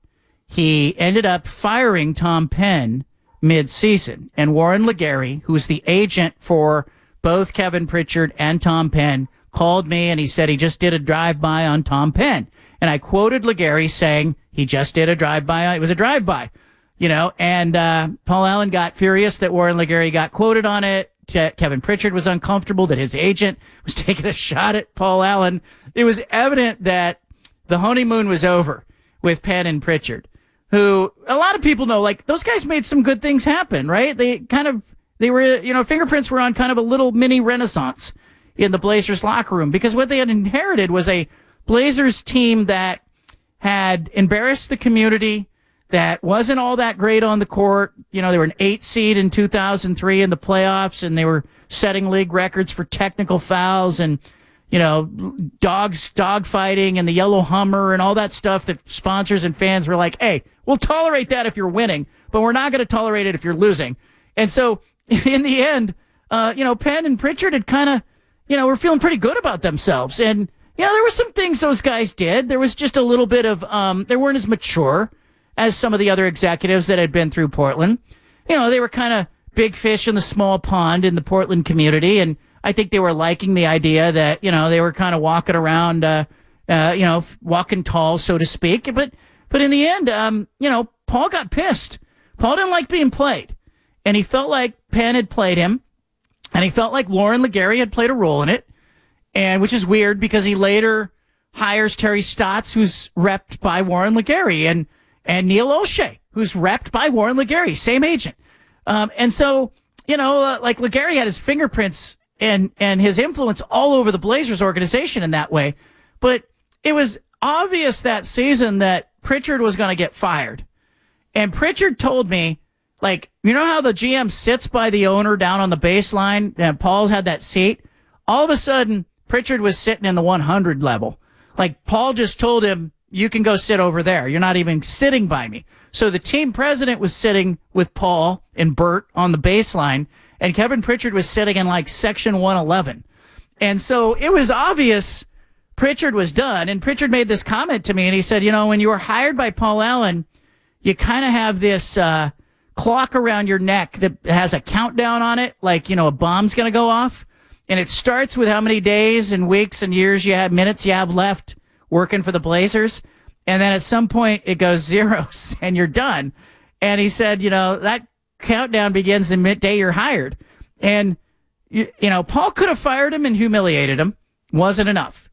He ended up firing Tom Penn mid-season. And Warren Legary, who's the agent for both Kevin Pritchard and Tom Penn, called me and he said he just did a drive-by on Tom Penn. And I quoted Legary saying he just did a drive-by. It was a drive-by, you know, and uh, Paul Allen got furious that Warren Legary got quoted on it. Ke- Kevin Pritchard was uncomfortable that his agent was taking a shot at Paul Allen. It was evident that the honeymoon was over with Penn and Pritchard, who a lot of people know, like, those guys made some good things happen, right? They kind of, they were, you know, fingerprints were on kind of a little mini renaissance in the Blazers locker room, because what they had inherited was a Blazers team that had embarrassed the community, that wasn't all that great on the court. You know, they were an eight seed in two thousand three in the playoffs, and they were setting league records for technical fouls and, you know, dogs, dog fighting and the yellow Hummer and all that stuff that sponsors and fans were like, hey, we'll tolerate that if you're winning, but we're not going to tolerate it if you're losing. And so in the end, uh, you know, Penn and Pritchard had kind of, you know, were feeling pretty good about themselves. And, you know, there were some things those guys did. There was just a little bit of, um, they weren't as mature as some of the other executives that had been through Portland. You know, they were kind of big fish in the small pond in the Portland community. And I think they were liking the idea that, you know, they were kind of walking around, uh, uh, you know, walking tall, so to speak. But, but in the end, um, you know, Paul got pissed. Paul didn't like being played. And he felt like Penn had played him. And he felt like Warren Legary had played a role in it. And which is weird because he later hires Terry Stotts, who's repped by Warren Legary, and, and Neil O'Shea, who's repped by Warren Legary, same agent. Um, and so, you know, uh, like Legary had his fingerprints and, and his influence all over the Blazers organization in that way. But it was obvious that season that Pritchard was going to get fired. And Pritchard told me, like, you know how the G M sits by the owner down on the baseline and Paul had that seat? All of a sudden, Pritchard was sitting in the one hundred level. Like, Paul just told him, you can go sit over there. You're not even sitting by me. So the team president was sitting with Paul and Bert on the baseline, and Kevin Pritchard was sitting in like section one eleven. And so it was obvious Pritchard was done. And Pritchard made this comment to me, and he said, you know, when you were hired by Paul Allen, you kind of have this uh, clock around your neck that has a countdown on it, like, you know, a bomb's going to go off. And it starts with how many days and weeks and years you have, minutes you have left working for the Blazers. And then at some point it goes zeros and you're done. And he said, you know, that countdown begins the day you're hired. And, you, you know, Paul could have fired him and humiliated him. Wasn't enough.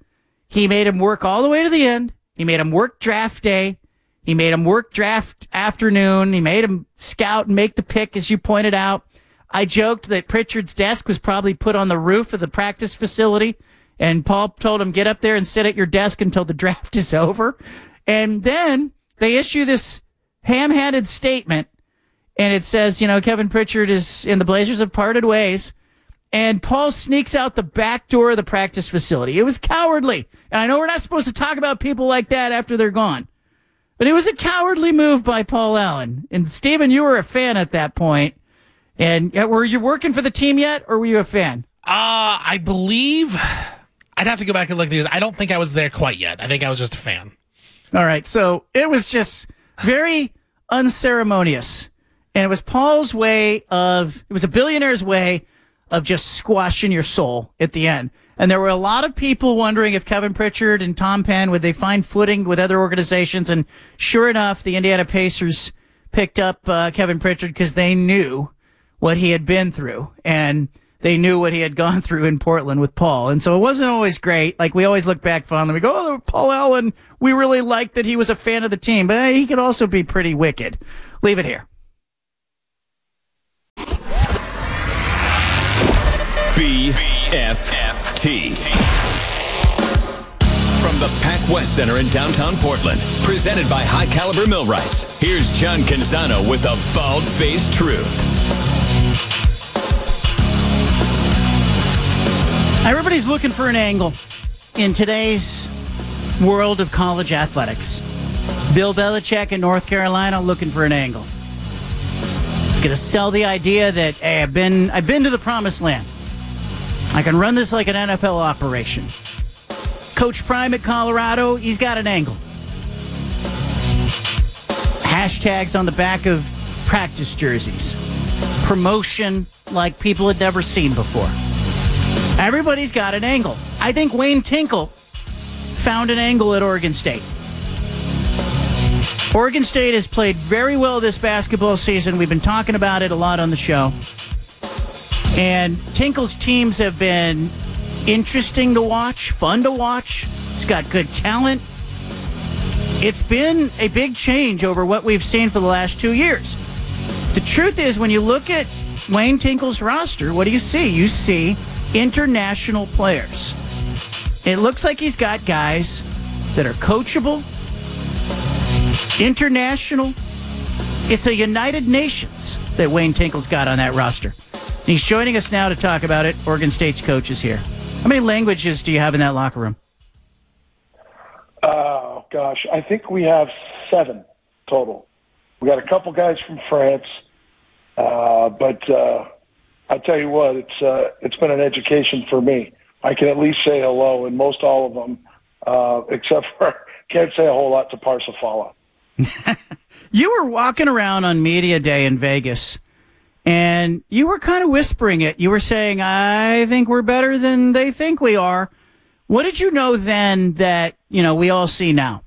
He made him work all the way to the end. He made him work draft day. He made him work draft afternoon. He made him scout and make the pick, as you pointed out. I joked that Pritchard's desk was probably put on the roof of the practice facility, and Paul told him, get up there and sit at your desk until the draft is over. And then they issue this ham-handed statement, and it says, you know, Kevin Pritchard is in the Blazers have parted ways, and Paul sneaks out the back door of the practice facility. It was cowardly. And I know we're not supposed to talk about people like that after they're gone, but it was a cowardly move by Paul Allen. And, Steven, you were a fan at that point. And were you working for the team yet, or were you a fan? Uh, I believe I'd have to go back and look at these. I don't think I was there quite yet. I think I was just a fan. All right. So it was just very unceremonious. And it was Paul's way of, it was a billionaire's way of just squashing your soul at the end. And there were a lot of people wondering if Kevin Pritchard and Tom Penn, would they find footing with other organizations? And sure enough, the Indiana Pacers picked up uh, Kevin Pritchard because they knew what he had been through, and they knew what he had gone through in Portland with Paul. And so it wasn't always great. Like, we always look back fondly. We go, oh, Paul Allen, we really liked that he was a fan of the team, but he could also be pretty wicked. Leave it here. B F F T. From the Pac West Center in downtown Portland, presented by High Caliber Millwrights, here's John Canzano with a bald-faced truth. Everybody's looking for an angle in today's world of college athletics. Bill Belichick in North Carolina looking for an angle. He's going to sell the idea that, hey, I've been, I've been to the promised land. I can run this like an N F L operation. Coach Prime at Colorado, he's got an angle. Hashtags on the back of practice jerseys. Promotion like people had never seen before. Everybody's got an angle. I think Wayne Tinkle found an angle at Oregon State. Oregon State has played very well this basketball season. We've been talking about it a lot on the show. And Tinkle's teams have been interesting to watch, fun to watch. He's got good talent. It's been a big change over what we've seen for the last two years. The truth is, when you look at Wayne Tinkle's roster, what do you see? You see international players. It looks like he's got guys that are coachable, international. It's a United Nations that Wayne Tinkle's got on that roster. And he's joining us now to talk about it. Oregon State's coach is here. How many languages do you have in that locker room? Oh, gosh. I think we have seven total. We got a couple guys from France, uh, but uh, I tell you what, it's uh, it's been an education for me. I can at least say hello, and most all of them, uh, except for can't say a whole lot to Parsifala. You were walking around on Media Day in Vegas, and you were kind of whispering it. You were saying, I think we're better than they think we are. What did you know then that, you know, we all see now?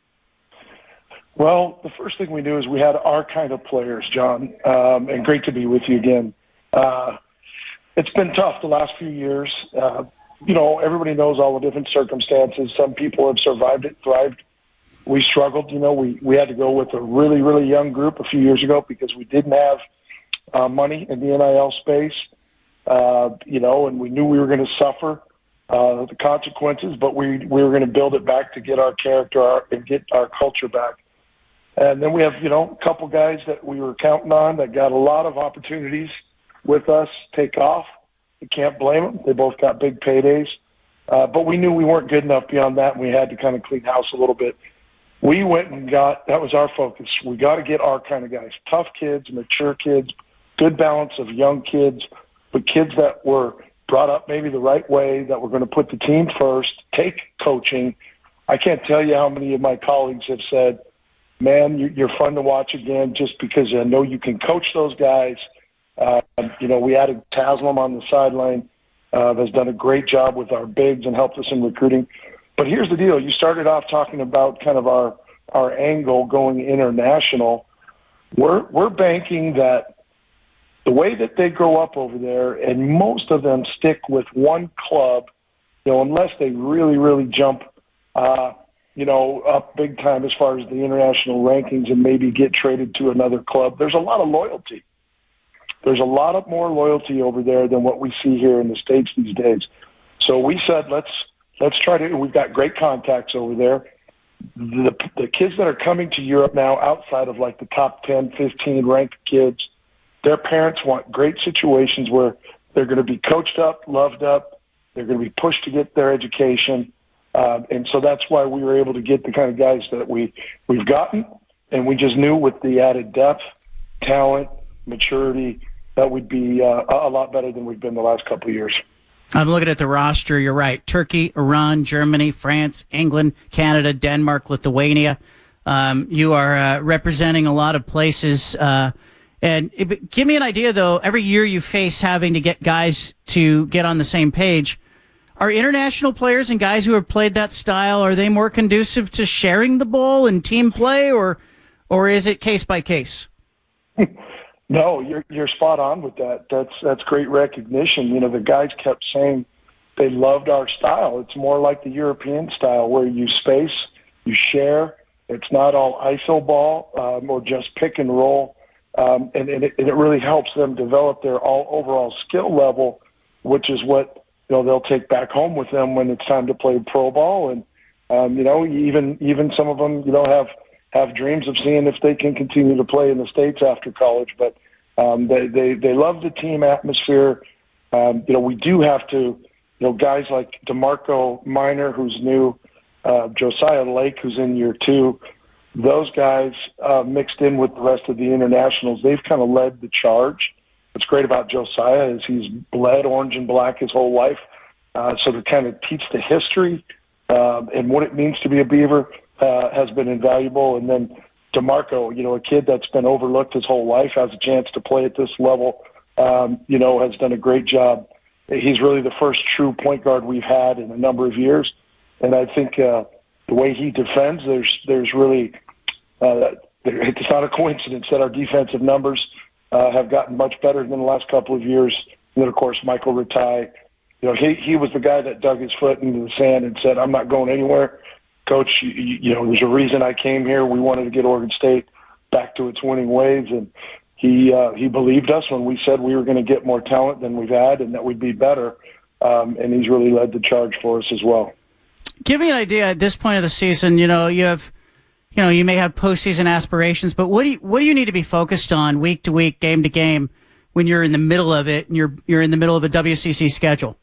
Well, the first thing we knew is we had our kind of players, John, um, and great to be with you again. Uh, it's been tough the last few years. Uh, you know, everybody knows all the different circumstances. Some people have survived it, thrived. We struggled. You know, we, we had to go with a really, really young group a few years ago because we didn't have uh, money in the N I L space, uh, you know, and we knew we were going to suffer uh, the consequences, but we, we were going to build it back to get our character our, and get our culture back. And then we have, you know, a couple guys that we were counting on that got a lot of opportunities with us take off. You can't blame them. They both got big paydays. Uh, but we knew we weren't good enough beyond that, and we had to kind of clean house a little bit. We went and got, that was our focus. We got to get our kind of guys, tough kids, mature kids, good balance of young kids, but kids that were brought up maybe the right way, that were going to put the team first, take coaching. I can't tell you how many of my colleagues have said, man, you're fun to watch again just because I know you can coach those guys. Uh, you know, we added Taslim on the sideline, uh, has done a great job with our bigs and helped us in recruiting. But here's the deal. You started off talking about kind of our, our angle going international. We're, we're banking that the way that they grow up over there, and most of them stick with one club you know, unless they really, really jump, uh, you know, up big time as far as the international rankings and maybe get traded to another club, there's a lot of loyalty. There's a lot of more loyalty over there than what we see here in the States these days. So we said, let's let's try to. We've got great contacts over there. The the kids that are coming to Europe now, outside of like the top ten, fifteen ranked kids, their parents want great situations where they're going to be coached up, loved up. They're going to be pushed to get their education, uh, and so that's why we were able to get the kind of guys that we we've gotten. And we just knew with the added depth, talent, maturity, that would be uh, a lot better than we've been the last couple of years. I'm looking at the roster. You're right. Turkey, Iran, Germany, France, England, Canada, Denmark, Lithuania. Um, you are uh, representing a lot of places. Uh, and it, give me an idea, though. Every year you face having to get guys to get on the same page. Are international players and guys who have played that style, are they more conducive to sharing the ball and team play, or or is it case by case? No, you're you're spot on with that. That's that's great recognition. You know, the guys kept saying they loved our style. It's more like the European style where you space, you share. It's not all I S O ball um, or just pick and roll, um, and, and, it, and it really helps them develop their all overall skill level, which is what you know they'll take back home with them when it's time to play pro ball. And um, you know, even even some of them, you know, have. have dreams of seeing if they can continue to play in the States after college. But um, they, they, they love the team atmosphere. Um, you know, we do have to, you know, guys like DeMarco Minor, who's new, uh, Josiah Lake, who's in year two, those guys uh, mixed in with the rest of the internationals, they've kind of led the charge. What's great about Josiah is he's bled orange and black his whole life. Uh, so to kind of teach the history um, and what it means to be a Beaver, Uh, has been invaluable. And then DeMarco, you know, a kid that's been overlooked his whole life, has a chance to play at this level, um, you know, has done a great job. He's really the first true point guard we've had in a number of years. And I think uh, the way he defends, there's there's really, uh, it's not a coincidence that our defensive numbers uh, have gotten much better than the last couple of years. And then, of course, Michael Rataj, you know, he, he was the guy that dug his foot into the sand and said, I'm not going anywhere. Coach, you, you know, there's a reason I came here. We wanted to get Oregon State back to its winning ways, and he uh, he believed us when we said we were going to get more talent than we've had and that we'd be better, um, and he's really led the charge for us as well. Give me an idea at this point of the season. You know, you have, you know, you may have postseason aspirations, but what do you what do you need to be focused on week to week, game to game, when you're in the middle of it and you're you're in the middle of a W C C schedule?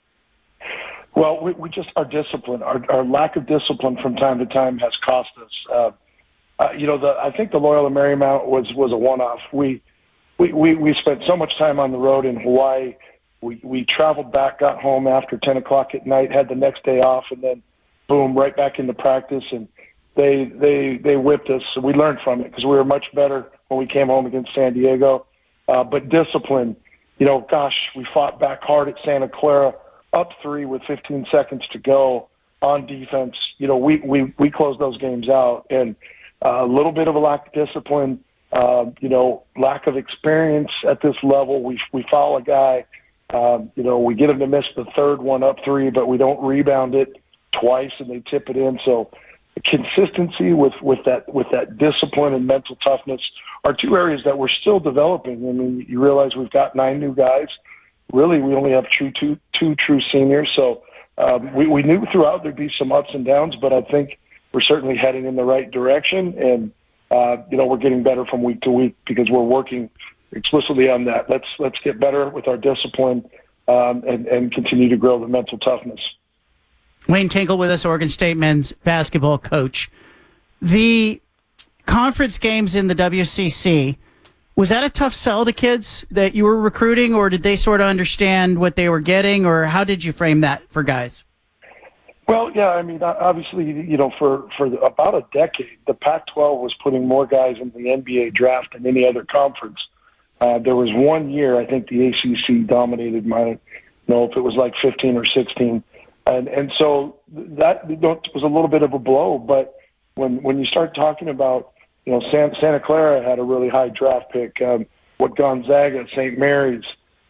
Well, we, we just, our discipline, our, our lack of discipline from time to time has cost us. Uh, uh, you know, the, I think the Loyola Marymount was, was a one-off. We, we, we, we spent so much time on the road in Hawaii. We, we traveled back, got home after ten o'clock at night, had the next day off, and then boom, right back into practice. And they, they, they whipped us. So we learned from it because we were much better when we came home against San Diego. Uh, but discipline, you know, gosh, we fought back hard at Santa Clara, up three with fifteen seconds to go on defense. You know, we, we, we closed those games out, and uh, a little bit of a lack of discipline, uh, you know, lack of experience at this level. We, we foul a guy, um, you know, we get him to miss the third one up three, but we don't rebound it twice and they tip it in. So consistency with, with that, with that discipline and mental toughness are two areas that we're still developing. I mean, you realize we've got nine new guys. Really, we only have true two, two true seniors. So um, we, we knew throughout there'd be some ups and downs, but I think we're certainly heading in the right direction. And, uh, you know, we're getting better from week to week because we're working explicitly on that. Let's let's get better with our discipline um, and, and continue to grow the mental toughness. Wayne Tinkle with us, Oregon State men's basketball coach. The conference games in the W C C, was that a tough sell to kids that you were recruiting, or did they sort of understand what they were getting, or how did you frame that for guys? Well, yeah, I mean, obviously, you know, for, for about a decade, the Pac twelve was putting more guys in the N B A draft than any other conference. Uh, there was one year, I think the A C C dominated mine. I don't know if it was like fifteen or sixteen. And and so that was a little bit of a blow. But when when you start talking about, you know, Santa, Santa Clara had a really high draft pick. Um, what Gonzaga, Saint Mary's,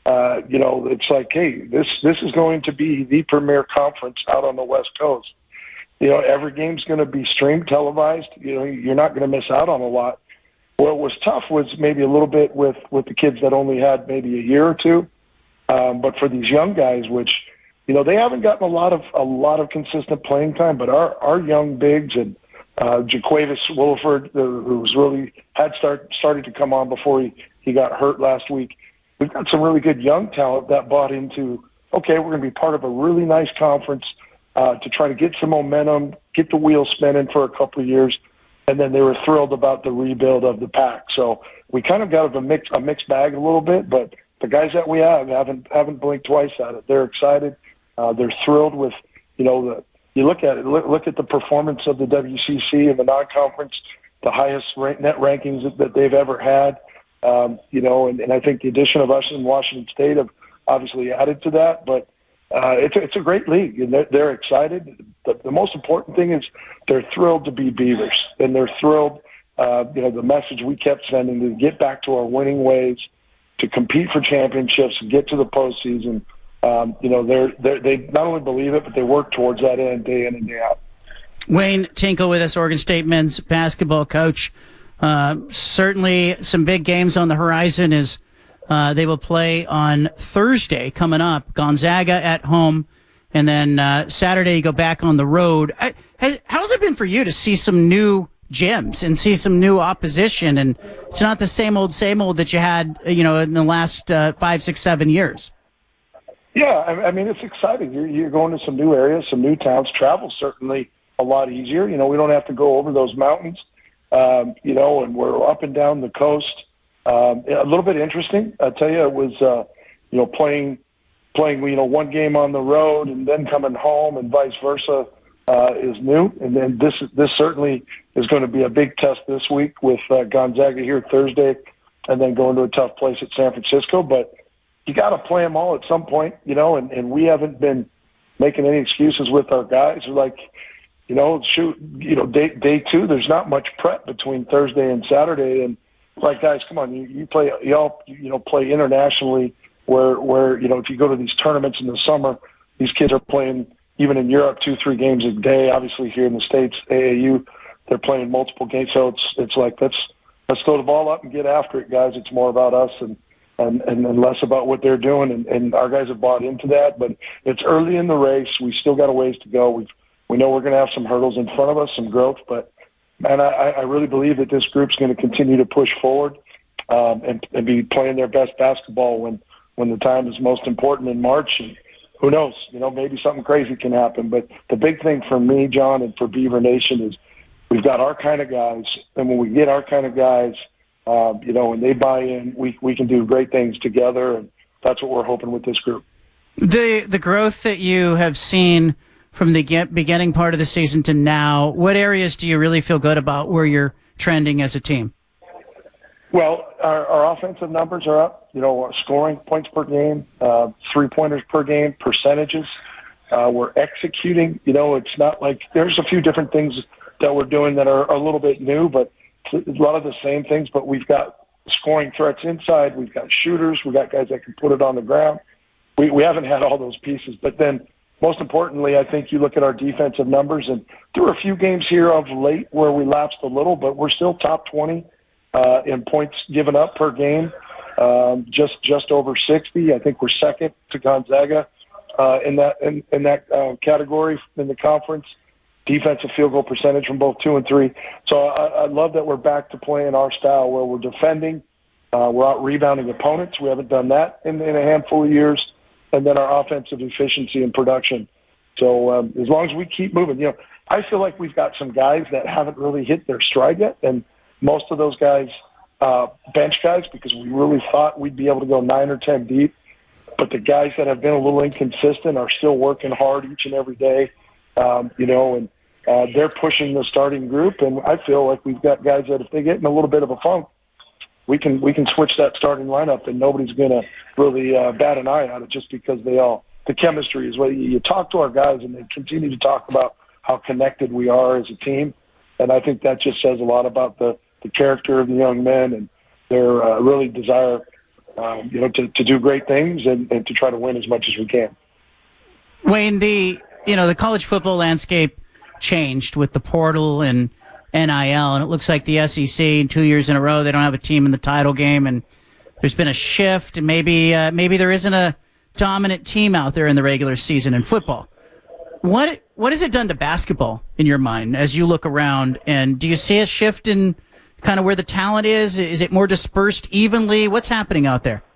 uh, you know, it's like, hey, this this is going to be the premier conference out on the West Coast. You know, every game's going to be streamed, televised. You know, you're not going to miss out on a lot. What was tough was maybe a little bit with, with the kids that only had maybe a year or two. Um, but for these young guys, which, you know, they haven't gotten a lot of a lot of consistent playing time, but our, our young bigs and uh, Jaquavis Williford, uh, who's really had start started to come on before he, he got hurt last week. We've got some really good young talent that bought into, okay, we're going to be part of a really nice conference uh, to try to get some momentum, get the wheels spinning for a couple of years. And then they were thrilled about the rebuild of the pack. So we kind of got a mix, a mixed bag a little bit, but the guys that we have haven't haven't blinked twice at it. They're excited. Uh, they're thrilled with, you know, the you look at it, look, look at the performance of the W C C in the non-conference, the highest rank, net rankings that, that they've ever had. Um, you know, and, and I think the addition of us in Washington State have obviously added to that. But uh, it's, it's a great league, and they're, they're excited. The, the most important thing is they're thrilled to be Beavers, and they're thrilled, uh, you know, the message we kept sending to get back to our winning ways, to compete for championships and get to the postseason. Um, you know, they're, they're, they not only believe it, but they work towards that end, day in and day out. Wayne Tinkle with us, Oregon State men's basketball coach. Uh, certainly some big games on the horizon as uh, they will play on Thursday coming up. Gonzaga at home, and then uh, Saturday you go back on the road. I, has, how's it been for you to see some new gyms and see some new opposition? And it's not the same old, same old that you had, you know, in the last uh, five, six, seven years. Yeah, I, I mean, it's exciting. You're, you're going to some new areas, some new towns. Travel's certainly a lot easier. You know, we don't have to go over those mountains, um, you know, and we're up and down the coast. Um, a little bit interesting. I tell you, it was, uh, you know, playing, playing, you know, one game on the road and then coming home and vice versa uh, is new. And then this, this certainly is going to be a big test this week with uh, Gonzaga here Thursday, and then going to a tough place at San Francisco. But you got to play them all at some point, you know, and, and we haven't been making any excuses with our guys. We're like, you know, shoot, you know, day, day two, there's not much prep between Thursday and Saturday. And like, guys, come on, you, you play, y'all, you know, play internationally where, where, you know, if you go to these tournaments in the summer, these kids are playing even in Europe, two, three games a day. Obviously here in the States, A A U, they're playing multiple games. So it's, it's like, let's, let's throw the ball up and get after it, guys. It's more about us and, And, and and less about what they're doing, and, and our guys have bought into that. But it's early in the race. We still got a ways to go. We we know we're going to have some hurdles in front of us, some growth. But man, I, I really believe that this group's going to continue to push forward um, and, and be playing their best basketball when when the time is most important in March. And who knows? You know, maybe something crazy can happen. But the big thing for me, John, and for Beaver Nation is we've got our kind of guys, and when we get our kind of guys. Uh, you know, when they buy in, we we can do great things together, and that's what we're hoping with this group. The the growth that you have seen from the get, beginning part of the season to now, what areas do you really feel good about where you're trending as a team? Well, our, our offensive numbers are up. You know, scoring points per game, uh, three-pointers per game, percentages. Uh, we're executing. You know, it's not like there's a few different things that we're doing that are a little bit new, but a lot of the same things, but we've got scoring threats inside. We've got shooters. We've got guys that can put it on the ground. We we haven't had all those pieces. But then most importantly, I think you look at our defensive numbers, and there were a few games here of late where we lapsed a little, but we're still top twenty uh, in points given up per game, um, just just over sixty. I think we're second to Gonzaga uh, in that in, in that uh, category in the conference. Defensive field goal percentage from both two and three. So I, I love that we're back to playing our style where we're defending, uh, we're out rebounding opponents. We haven't done that in, in a handful of years. And then our offensive efficiency and production. So um, as long as we keep moving, you know, I feel like we've got some guys that haven't really hit their stride yet. And most of those guys, uh, bench guys, because we really thought we'd be able to go nine or ten deep. But the guys that have been a little inconsistent are still working hard each and every day. Um, you know, and uh, they're pushing the starting group, and I feel like we've got guys that if they get in a little bit of a funk, we can we can switch that starting lineup, and nobody's going to really uh, bat an eye on it just because they all the chemistry is what you, you talk to our guys, and they continue to talk about how connected we are as a team, and I think that just says a lot about the, the character of the young men and their uh, really desire um, you know, to, to do great things and, and to try to win as much as we can. Wayne, the you know the college football landscape changed with the portal and N I L, and it looks like the S E C two years in a row they don't have a team in the title game, and there's been a shift, and maybe uh, maybe there isn't a dominant team out there in the regular season in football. What what has it done to basketball in your mind as you look around, and do you see a shift in kind of where the talent is? Is it more dispersed evenly? What's happening out there?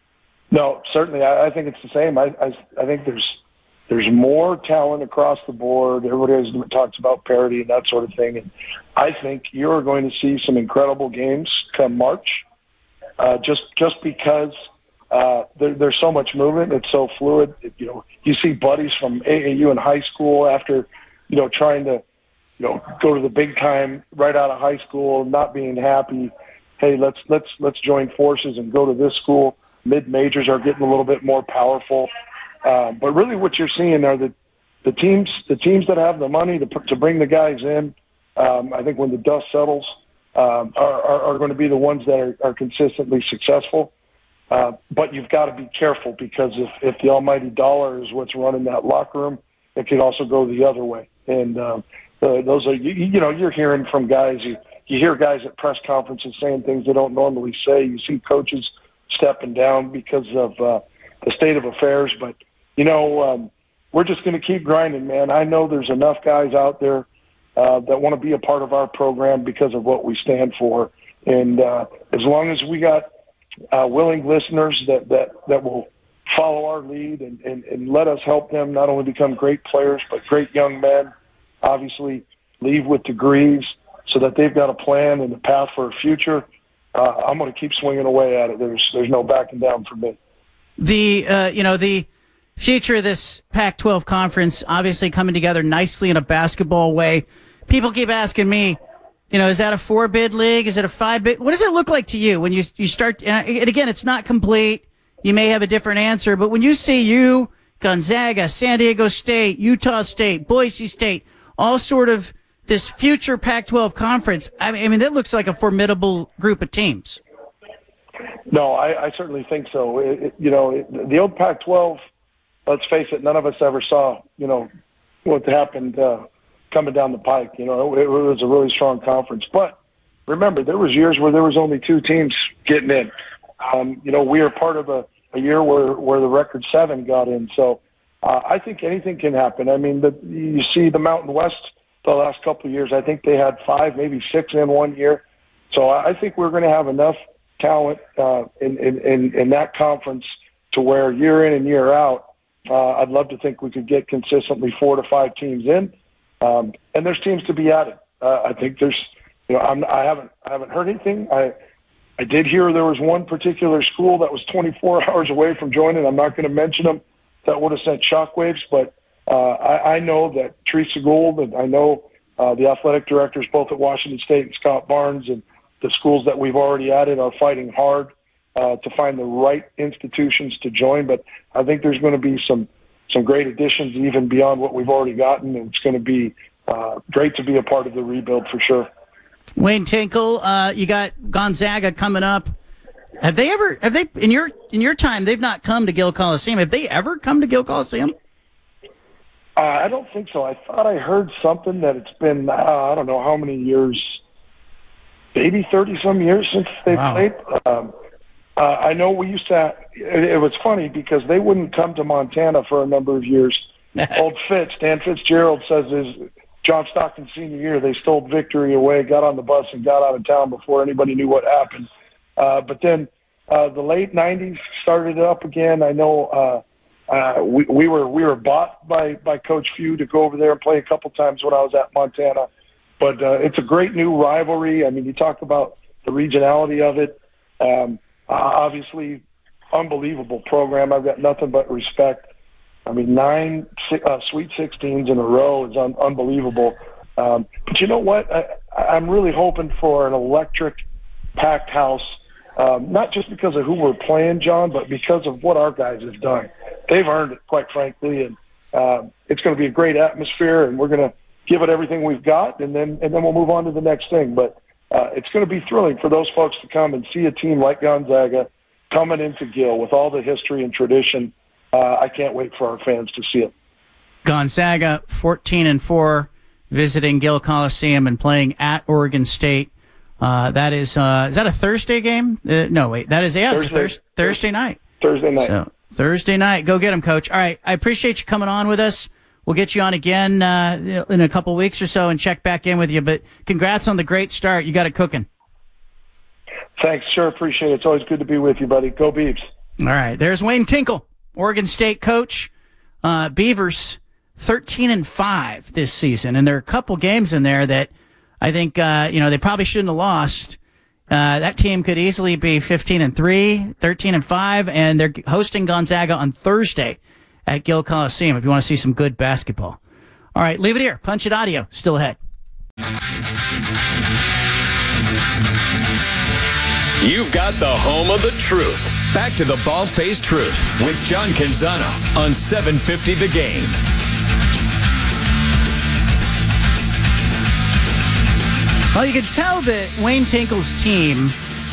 No, certainly. I, I think it's the same. I, I I think there's there's more talent across the board. Everybody always talks about parity and that sort of thing, and I think you're going to see some incredible games come March. Uh, just just because uh, there, there's so much movement, it's so fluid. It, you know, you see buddies from A A U in high school after, you know, trying to, you know, go to the big time right out of high school, not being happy. Hey, let's let's let's join forces and go to this school. Mid majors are getting a little bit more powerful, uh, but really, what you're seeing are the the teams the teams that have the money to to bring the guys in. Um, I think when the dust settles. Um, are, are, are going to be the ones that are, are consistently successful. Uh, but you've got to be careful, because if, if the almighty dollar is what's running that locker room, it could also go the other way. And um, uh, those are, you, you know, you're hearing from guys, you, you hear guys at press conferences saying things they don't normally say. You see coaches stepping down because of uh, the state of affairs. But, you know, um, we're just going to keep grinding, man. I know there's enough guys out there Uh, that want to be a part of our program because of what we stand for. And uh, as long as we got uh, willing listeners that, that, that will follow our lead and, and, and let us help them not only become great players, but great young men, obviously leave with degrees so that they've got a plan and a path for a future, uh, I'm going to keep swinging away at it. There's, there's no backing down for me. The, uh, you know, the future of this Pac twelve conference obviously coming together nicely in a basketball way. People keep asking me, you know, is that a four-bid league? Is it a five-bid? What does it look like to you when you you start? And again, it's not complete. You may have a different answer, but when you see you, Gonzaga, San Diego State, Utah State, Boise State, all sort of this future Pac twelve conference, I mean, I mean that looks like a formidable group of teams. No, I, I certainly think so. It, it, you know, it, the old Pac twelve, let's face it, none of us ever saw, you know, what happened uh, coming down the pike. You know, it, it was a really strong conference. But remember, there was years where there was only two teams getting in. Um, you know, we are part of a, a year where, where the record seven got in. So uh, I think anything can happen. I mean, the, you see the Mountain West the last couple of years, I think they had five, maybe six in one year. So I think we're going to have enough talent uh, in, in, in, in that conference to where year in and year out, uh, I'd love to think we could get consistently four to five teams in. Um, and there's teams to be added. Uh, I think there's, you know, I'm, I haven't, I haven't heard anything. I, I did hear there was one particular school that was twenty-four hours away from joining. I'm not going to mention them. That would have sent shockwaves, but uh, I, I know that Teresa Gould and I know uh, the athletic directors both at Washington State and Scott Barnes and the schools that we've already added are fighting hard uh, to find the right institutions to join. But I think there's going to be some some great additions even beyond what we've already gotten, and it's going to be uh, great to be a part of the rebuild for sure. Wayne Tinkle, uh, you got Gonzaga coming up. Have they ever? Have they in your in your time? They've not come to Gill Coliseum. Have they ever come to Gill Coliseum? Uh, I don't think so. I thought I heard something that it's been uh, I don't know how many years, maybe thirty some years since they wow. played. Um, uh, I know we used to. It, it was funny because they wouldn't come to Montana for a number of years. Old Fitz, Dan Fitzgerald says his John Stockton's senior year, they stole victory away, got on the bus, and got out of town before anybody knew what happened. Uh, but then uh, the late nineties started it up again. I know uh, uh, we, we were we were bought by, by Coach Few to go over there and play a couple times when I was at Montana. But uh, it's a great new rivalry. I mean, you talk about the regionality of it. Um, uh, obviously, unbelievable program. I've got nothing but respect. I mean, nine uh, Sweet sixteens in a row is un- unbelievable. Um, but you know what? I, I'm really hoping for an electric, packed house, um, not just because of who we're playing, John, but because of what our guys have done. They've earned it, quite frankly, and uh, it's going to be a great atmosphere, and we're going to give it everything we've got, and then and then we'll move on to the next thing. But uh, it's going to be thrilling for those folks to come and see a team like Gonzaga coming into Gill with all the history and tradition. Uh, I can't wait for our fans to see it. Gonzaga, fourteen and four, visiting Gill Coliseum and playing at Oregon State. Uh, that is uh, is that a Thursday game? Uh, no, wait, that is yeah, Thursday, it's a thurs- Thursday night. Thursday night. So Thursday night, go get them, Coach. All right, I appreciate you coming on with us. We'll get you on again uh, in a couple weeks or so and check back in with you. But congrats on the great start. You got it cooking. Thanks, sure appreciate it. It's always good to be with you, buddy. Go Beavs. All right, there's Wayne Tinkle, Oregon State coach. Uh, Beavers thirteen and five this season, and there are a couple games in there that I think uh, you know they probably shouldn't have lost. Uh, that team could easily be fifteen and three, thirteen and five, and they're hosting Gonzaga on Thursday at Gill Coliseum if you want to see some good basketball. All right, leave it here. Punch It Audio still ahead. You've got the home of the truth. Back to the Bald-Faced Truth with John Canzano on seven fifty The Game. Well, you can tell that Wayne Tinkle's team,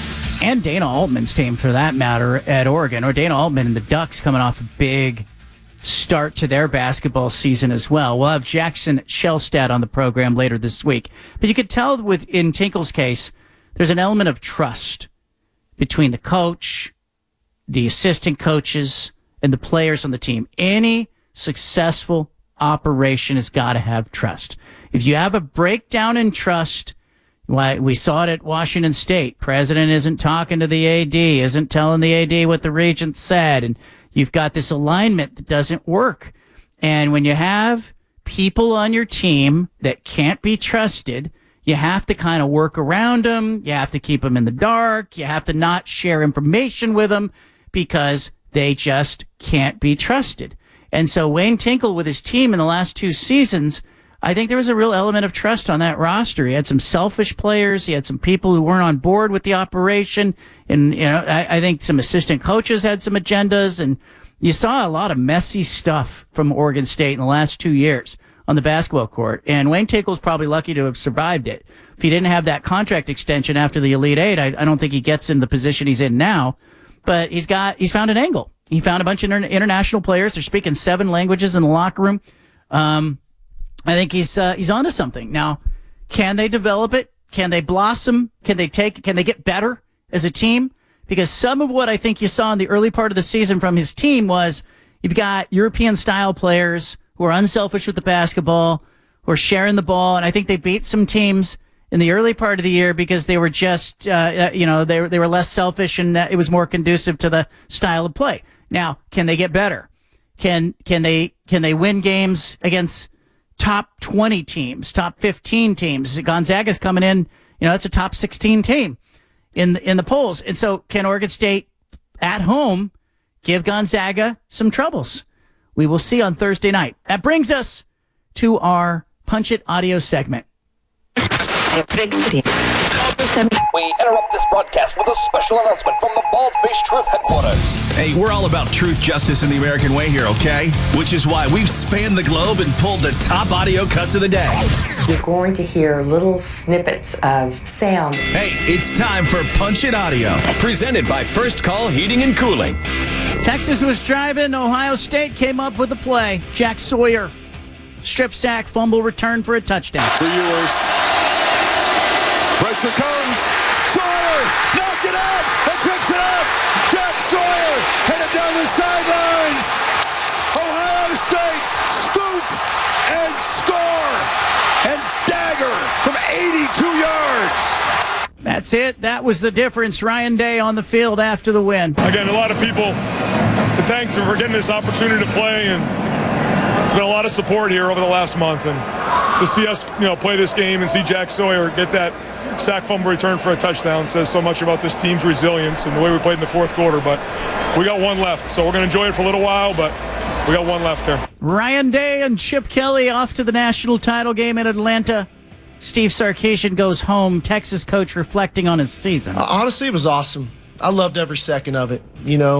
and Dana Altman's team for that matter, at Oregon, or Dana Altman and the Ducks coming off a big start to their basketball season as well. We'll have Jackson Shellstad on the program later this week. But you could tell with in Tinkle's case, there's an element of trust between the coach, the assistant coaches, and the players on the team. Any successful operation has got to have trust. If you have a breakdown in trust, why we saw it at Washington State. President isn't talking to the A D, isn't telling the A D what the regent said, and you've got this alignment that doesn't work. And when you have people on your team that can't be trusted, you have to kind of work around them. You have to keep them in the dark. You have to not share information with them because they just can't be trusted. And so Wayne Tinkle with his team in the last two seasons, I think there was a real element of trust on that roster. He had some selfish players. He had some people who weren't on board with the operation. And, you know, I, I think some assistant coaches had some agendas. And you saw a lot of messy stuff from Oregon State in the last two years on the basketball court. And Wayne Tinkle's probably lucky to have survived it. If he didn't have that contract extension after the Elite Eight, I, I don't think he gets in the position he's in now. But he's got, he's found an angle. He found a bunch of inter- international players. They're speaking seven languages in the locker room. Um, I think he's uh, he's onto something. Now, can they develop it? Can they blossom? Can they take? Can they get better as a team? Because some of what I think you saw in the early part of the season from his team was you've got European style players who are unselfish with the basketball, who are sharing the ball, and I think they beat some teams in the early part of the year because they were just uh, you know they were they were less selfish and uh, it was more conducive to the style of play. Now, can they get better? Can can they can they win games against top twenty teams, top fifteen teams? Gonzaga's coming in, you know, that's a top sixteen team in the, in the polls. And so can Oregon State at home give Gonzaga some troubles? We will see on Thursday night. That brings us to our Punch It audio segment. We interrupt this broadcast with a special announcement from the Bald-Faced Truth headquarters. Hey, we're all about truth, justice, and the American way here, okay? Which is why we've spanned the globe and pulled the top audio cuts of the day. You're going to hear little snippets of sound. Hey, it's time for Punch It Audio. Presented by First Call Heating and Cooling. Texas was driving. Ohio State came up with a play. Jack Sawyer, strip sack, fumble return for a touchdown. For yours. Pressure comes. Sawyer knocked it out and picks it up. Jack Sawyer headed down the sidelines. Ohio State scoop and score and dagger from eighty-two yards. That's it. That was the difference. Ryan Day on the field after the win. Again, a lot of people to thank for getting this opportunity to play, and there's been a lot of support here over the last month. And to see us, you know, play this game and see Jack Sawyer get that sack fumble return for a touchdown says so much about this team's resilience and the way we played in the fourth quarter. But we got one left, so we're going to enjoy it for a little while, but we got one left here. Ryan Day and Chip Kelly off to the national title game in Atlanta. Steve Sarkisian goes home. Texas coach reflecting on his season. Uh, honestly, it was awesome. I loved every second of it. You know,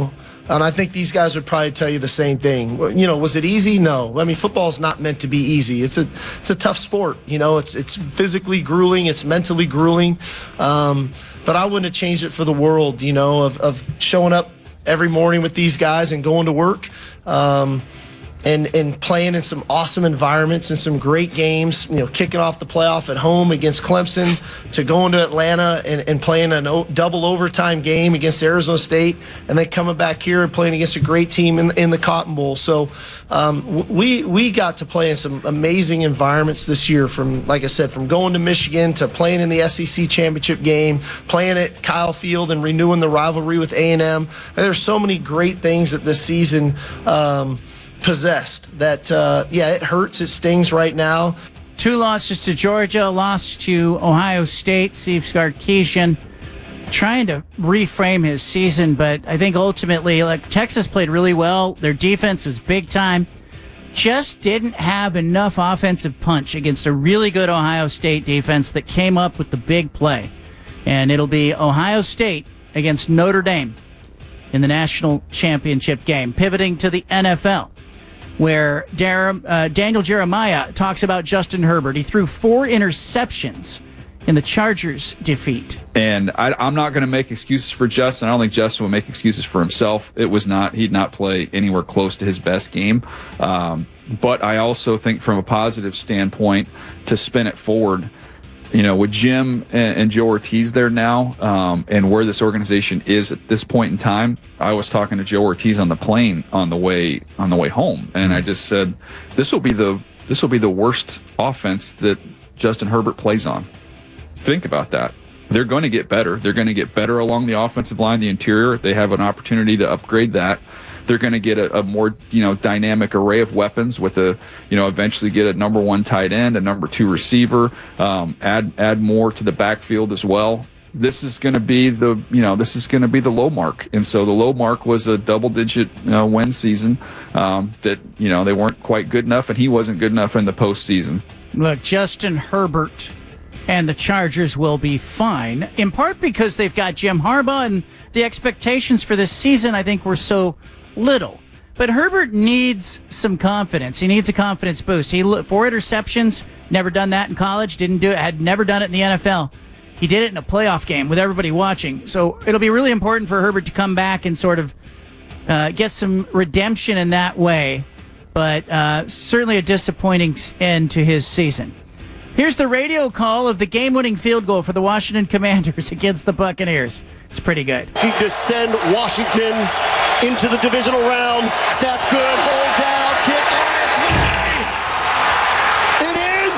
And I think these guys would probably tell you the same thing. You know, was it easy? No. I mean, football is not meant to be easy. It's a it's a tough sport. You know, it's it's physically grueling. It's mentally grueling. Um, but I wouldn't have changed it for the world, you know, of, of showing up every morning with these guys and going to work. Um, And, and playing in some awesome environments and some great games, you know, kicking off the playoff at home against Clemson, to going to Atlanta and, and playing a o- double overtime game against Arizona State, and then coming back here and playing against a great team in, in the Cotton Bowl. So um, we we got to play in some amazing environments this year, from, like I said, from going to Michigan to playing in the S E C championship game, playing at Kyle Field and renewing the rivalry with A and M. And there's so many great things that this season um, possessed that uh yeah it hurts, it stings right now. Two losses to Georgia, loss to Ohio State. Steve Sarkisian trying to reframe his season, but I think ultimately, like, Texas played really well. Their defense was big time, just didn't have enough offensive punch against a really good Ohio State defense that came up with the big play. And it'll be Ohio State against Notre Dame in the national championship game. Pivoting to the N F L, where Dar- uh, Daniel Jeremiah talks about Justin Herbert. He threw four interceptions in the Chargers' defeat. And I, I'm not going to make excuses for Justin. I don't think Justin will make excuses for himself. It was not, he'd not play anywhere close to his best game. Um, but I also think from a positive standpoint, to spin it forward, you know, with Jim and, and Joe Ortiz there now, um, and where this organization is at this point in time, I was talking to Joe Ortiz on the plane on the way on the way home, and I just said, "This will be the this will be the worst offense that Justin Herbert plays on." Think about that. They're going to get better. They're going to get better along the offensive line, the interior. They have an opportunity to upgrade that. They're going to get a, a more, you know, dynamic array of weapons with a, you know, eventually get a number one tight end, a number two receiver, um, add add more to the backfield as well. This is going to be the, you know, this is going to be the low mark. And so the low mark was a double-digit you know, win season um, that, you know, they weren't quite good enough, and he wasn't good enough in the postseason. Look, Justin Herbert and the Chargers will be fine, in part because they've got Jim Harbaugh, and the expectations for this season, I think, were so little. But Herbert needs some confidence. He needs a confidence boost. He four interceptions, never done that in college, didn't do it, had never done it in the N F L. He did it in a playoff game with everybody watching. So it'll be really important for Herbert to come back and sort of uh, get some redemption in that way. But uh, certainly a disappointing end to his season. Here's the radio call of the game-winning field goal for the Washington Commanders against the Buccaneers. It's pretty good. To send Washington into the divisional round. Snap good, hold down, kick on its way. It is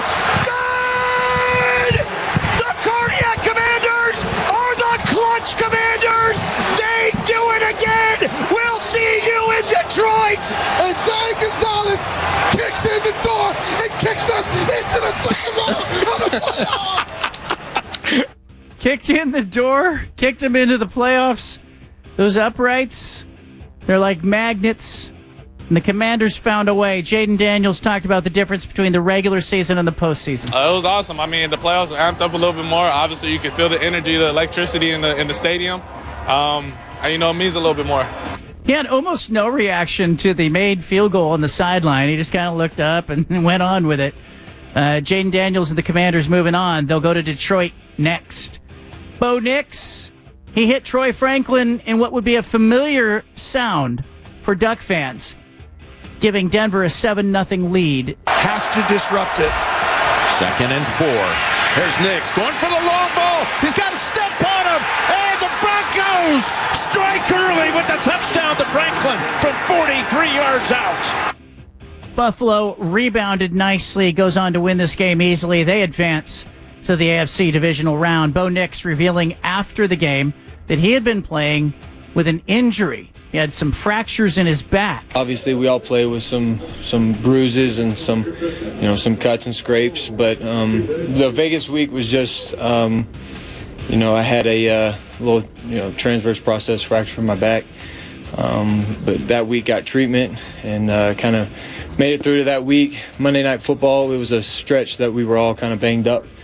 good! The Cardiac Commanders are the clutch Commanders. They do it again. We'll see you in Detroit. And Zay Gonzalez kicks in the door and kicks us into the second round of the playoffs. Kicked in the door, kicked him into the playoffs. Those uprights, they're like magnets, and the Commanders found a way. Jaden Daniels talked about the difference between the regular season and the postseason. Uh, it was awesome. I mean, the playoffs were amped up a little bit more. Obviously, you can feel the energy, the electricity in the in the stadium. Um, and, you know, it means a little bit more. He had almost no reaction to the made field goal on the sideline. He just kind of looked up and went on with it. Uh, Jaden Daniels and the Commanders moving on. They'll go to Detroit next. Bo Nix, he hit Troy Franklin in what would be a familiar sound for Duck fans, giving Denver a seven nothing lead. Have to disrupt it. Second and four. Here's Nix going for the long ball. He's got to step on him. And the Broncos strike early with the touchdown to Franklin from forty-three yards out. Buffalo rebounded nicely, goes on to win this game easily. They advance to the A F C divisional round. Bo Nix revealing after the game that he had been playing with an injury. He had some fractures in his back. Obviously, we all play with some some bruises and some, you know, some cuts and scrapes. But um, the Vegas week was just, um, you know, I had a uh, little, you know, transverse process fracture in my back. Um, but that week got treatment and uh, kind of made it through to that week. Monday Night Football, it was a stretch that we were all kind of banged up.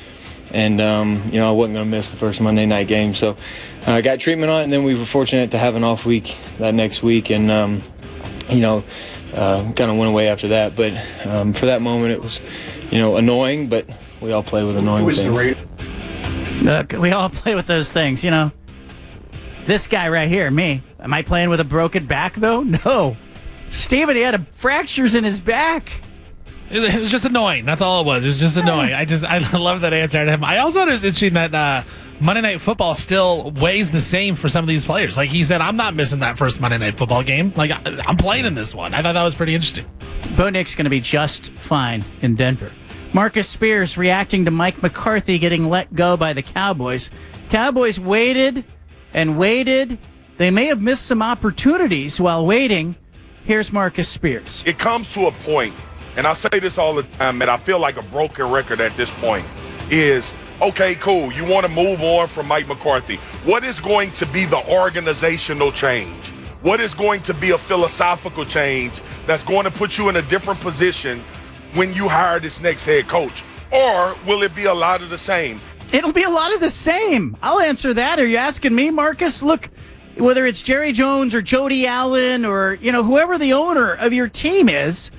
and um, you know I wasn't going to miss the first Monday night game. So uh, I got treatment on it, and then we were fortunate to have an off week that next week, and um, you know uh, kind of went away after that. But um, for that moment, it was you know annoying, but we all play with annoying things. Look, we all play with those things, you know. This guy right here, me, am I playing with a broken back though? No. Steven, he had a fractures in his back. It was just annoying. That's all it was. It was just annoying. I just, I love that answer to him. I also thought it was interesting that uh, Monday Night Football still weighs the same for some of these players. Like he said, I'm not missing that first Monday Night Football game. Like I'm playing in this one. I thought that was pretty interesting. Bo Nix going to be just fine in Denver. Marcus Spears reacting to Mike McCarthy getting let go by the Cowboys. Cowboys waited and waited. They may have missed some opportunities while waiting. Here's Marcus Spears. It comes to a point, and I say this all the time, and I feel like a broken record at this point, is, okay, cool, you want to move on from Mike McCarthy. What is going to be the organizational change? What is going to be a philosophical change that's going to put you in a different position when you hire this next head coach? Or will it be a lot of the same? It'll be a lot of the same. I'll answer that. Are you asking me, Marcus? Look, whether it's Jerry Jones or Jody Allen or, you know, whoever the owner of your team is,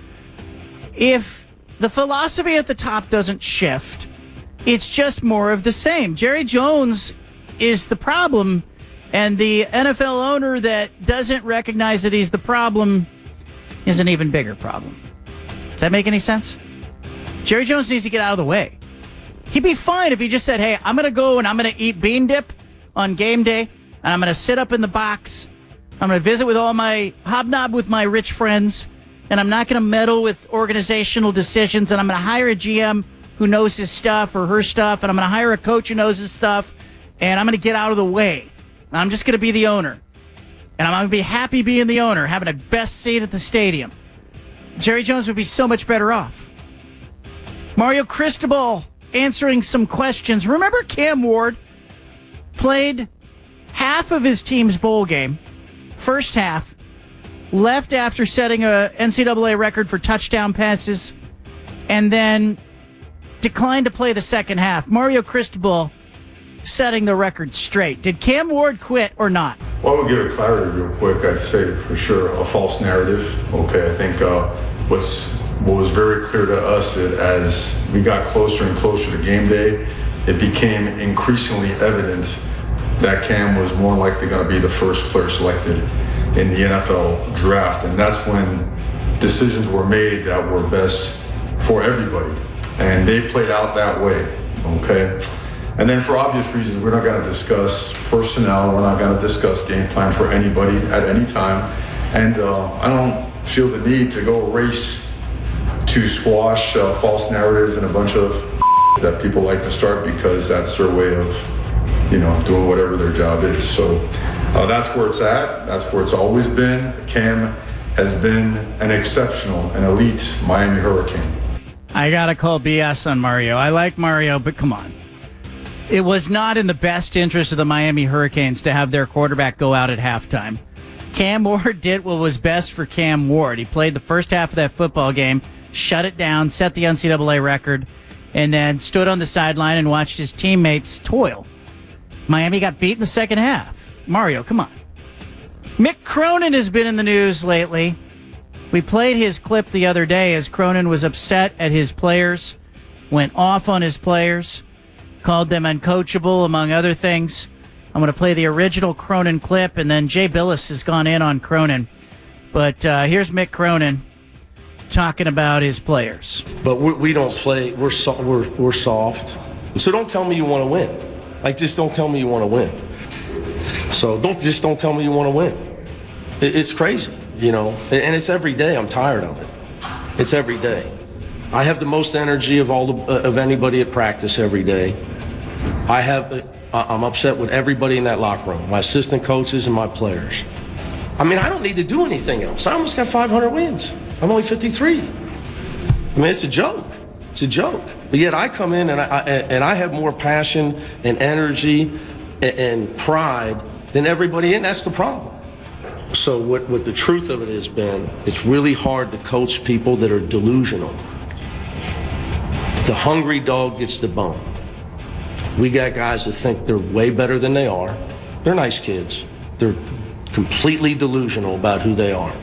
if the philosophy at the top doesn't shift, it's just more of the same. Jerry Jones is the problem, and the N F L owner that doesn't recognize that he's the problem is an even bigger problem. Does that make any sense? Jerry Jones needs to get out of the way. He'd be fine if he just said, hey, I'm going to go and I'm going to eat bean dip on game day, and I'm going to sit up in the box. I'm going to visit with all my, hobnob with my rich friends, and I'm not going to meddle with organizational decisions, and I'm going to hire a G M who knows his stuff or her stuff, and I'm going to hire a coach who knows his stuff, and I'm going to get out of the way. And I'm just going to be the owner. And I'm going to be happy being the owner, having a best seat at the stadium. Jerry Jones would be so much better off. Mario Cristobal answering some questions. Remember Cam Ward played half of his team's bowl game, first half, left after setting a N C double A record for touchdown passes, and then declined to play the second half. Mario Cristobal setting the record straight. Did Cam Ward quit or not? Well, I would give it clarity real quick. I'd say for sure a false narrative. Okay, I think uh, what's what was very clear to us as we got closer and closer to game day, it became increasingly evident that Cam was more likely going to be the first player selected in the N F L draft. And that's when decisions were made that were best for everybody. And they played out that way, okay? And then for obvious reasons, we're not going to discuss personnel. We're not going to discuss game plan for anybody at any time. And uh, I don't feel the need to go race to squash uh, false narratives and a bunch of that people like to start because that's their way of, you know, doing whatever their job is. So uh, that's where it's at. That's where it's always been. Cam has been an exceptional, an elite Miami Hurricane. I got to call B S on Mario. I like Mario, but come on. It was not in the best interest of the Miami Hurricanes to have their quarterback go out at halftime. Cam Ward did what was best for Cam Ward. He played the first half of that football game, shut it down, set the N C double A record, and then stood on the sideline and watched his teammates toil. Miami got beat in the second half. Mario, come on. Mick Cronin has been in the news lately. We played his clip the other day as Cronin was upset at his players, went off on his players, called them uncoachable, among other things. I'm going to play the original Cronin clip, and then Jay Billis has gone in on Cronin. But uh, here's Mick Cronin talking about his players. But we, we don't play. We're, so, we're we're soft. So don't tell me you want to win. Like, just don't tell me you want to win. So don't just don't tell me you want to win. It, it's crazy, you know. And it's every day. I'm tired of it. It's every day. I have the most energy of all the, uh, of anybody at practice every day. I have. Uh, I'm upset with everybody in that locker room, my assistant coaches and my players. I mean, I don't need to do anything else. I almost got five hundred wins. I'm only fifty-three. I mean, it's a joke. It's a joke. But yet I come in and I, and I have more passion and energy and, and pride than everybody, and that's the problem. So what, what the truth of it has been, it's really hard to coach people that are delusional. The hungry dog gets the bone. We got guys that think they're way better than they are. They're nice kids. They're completely delusional about who they are.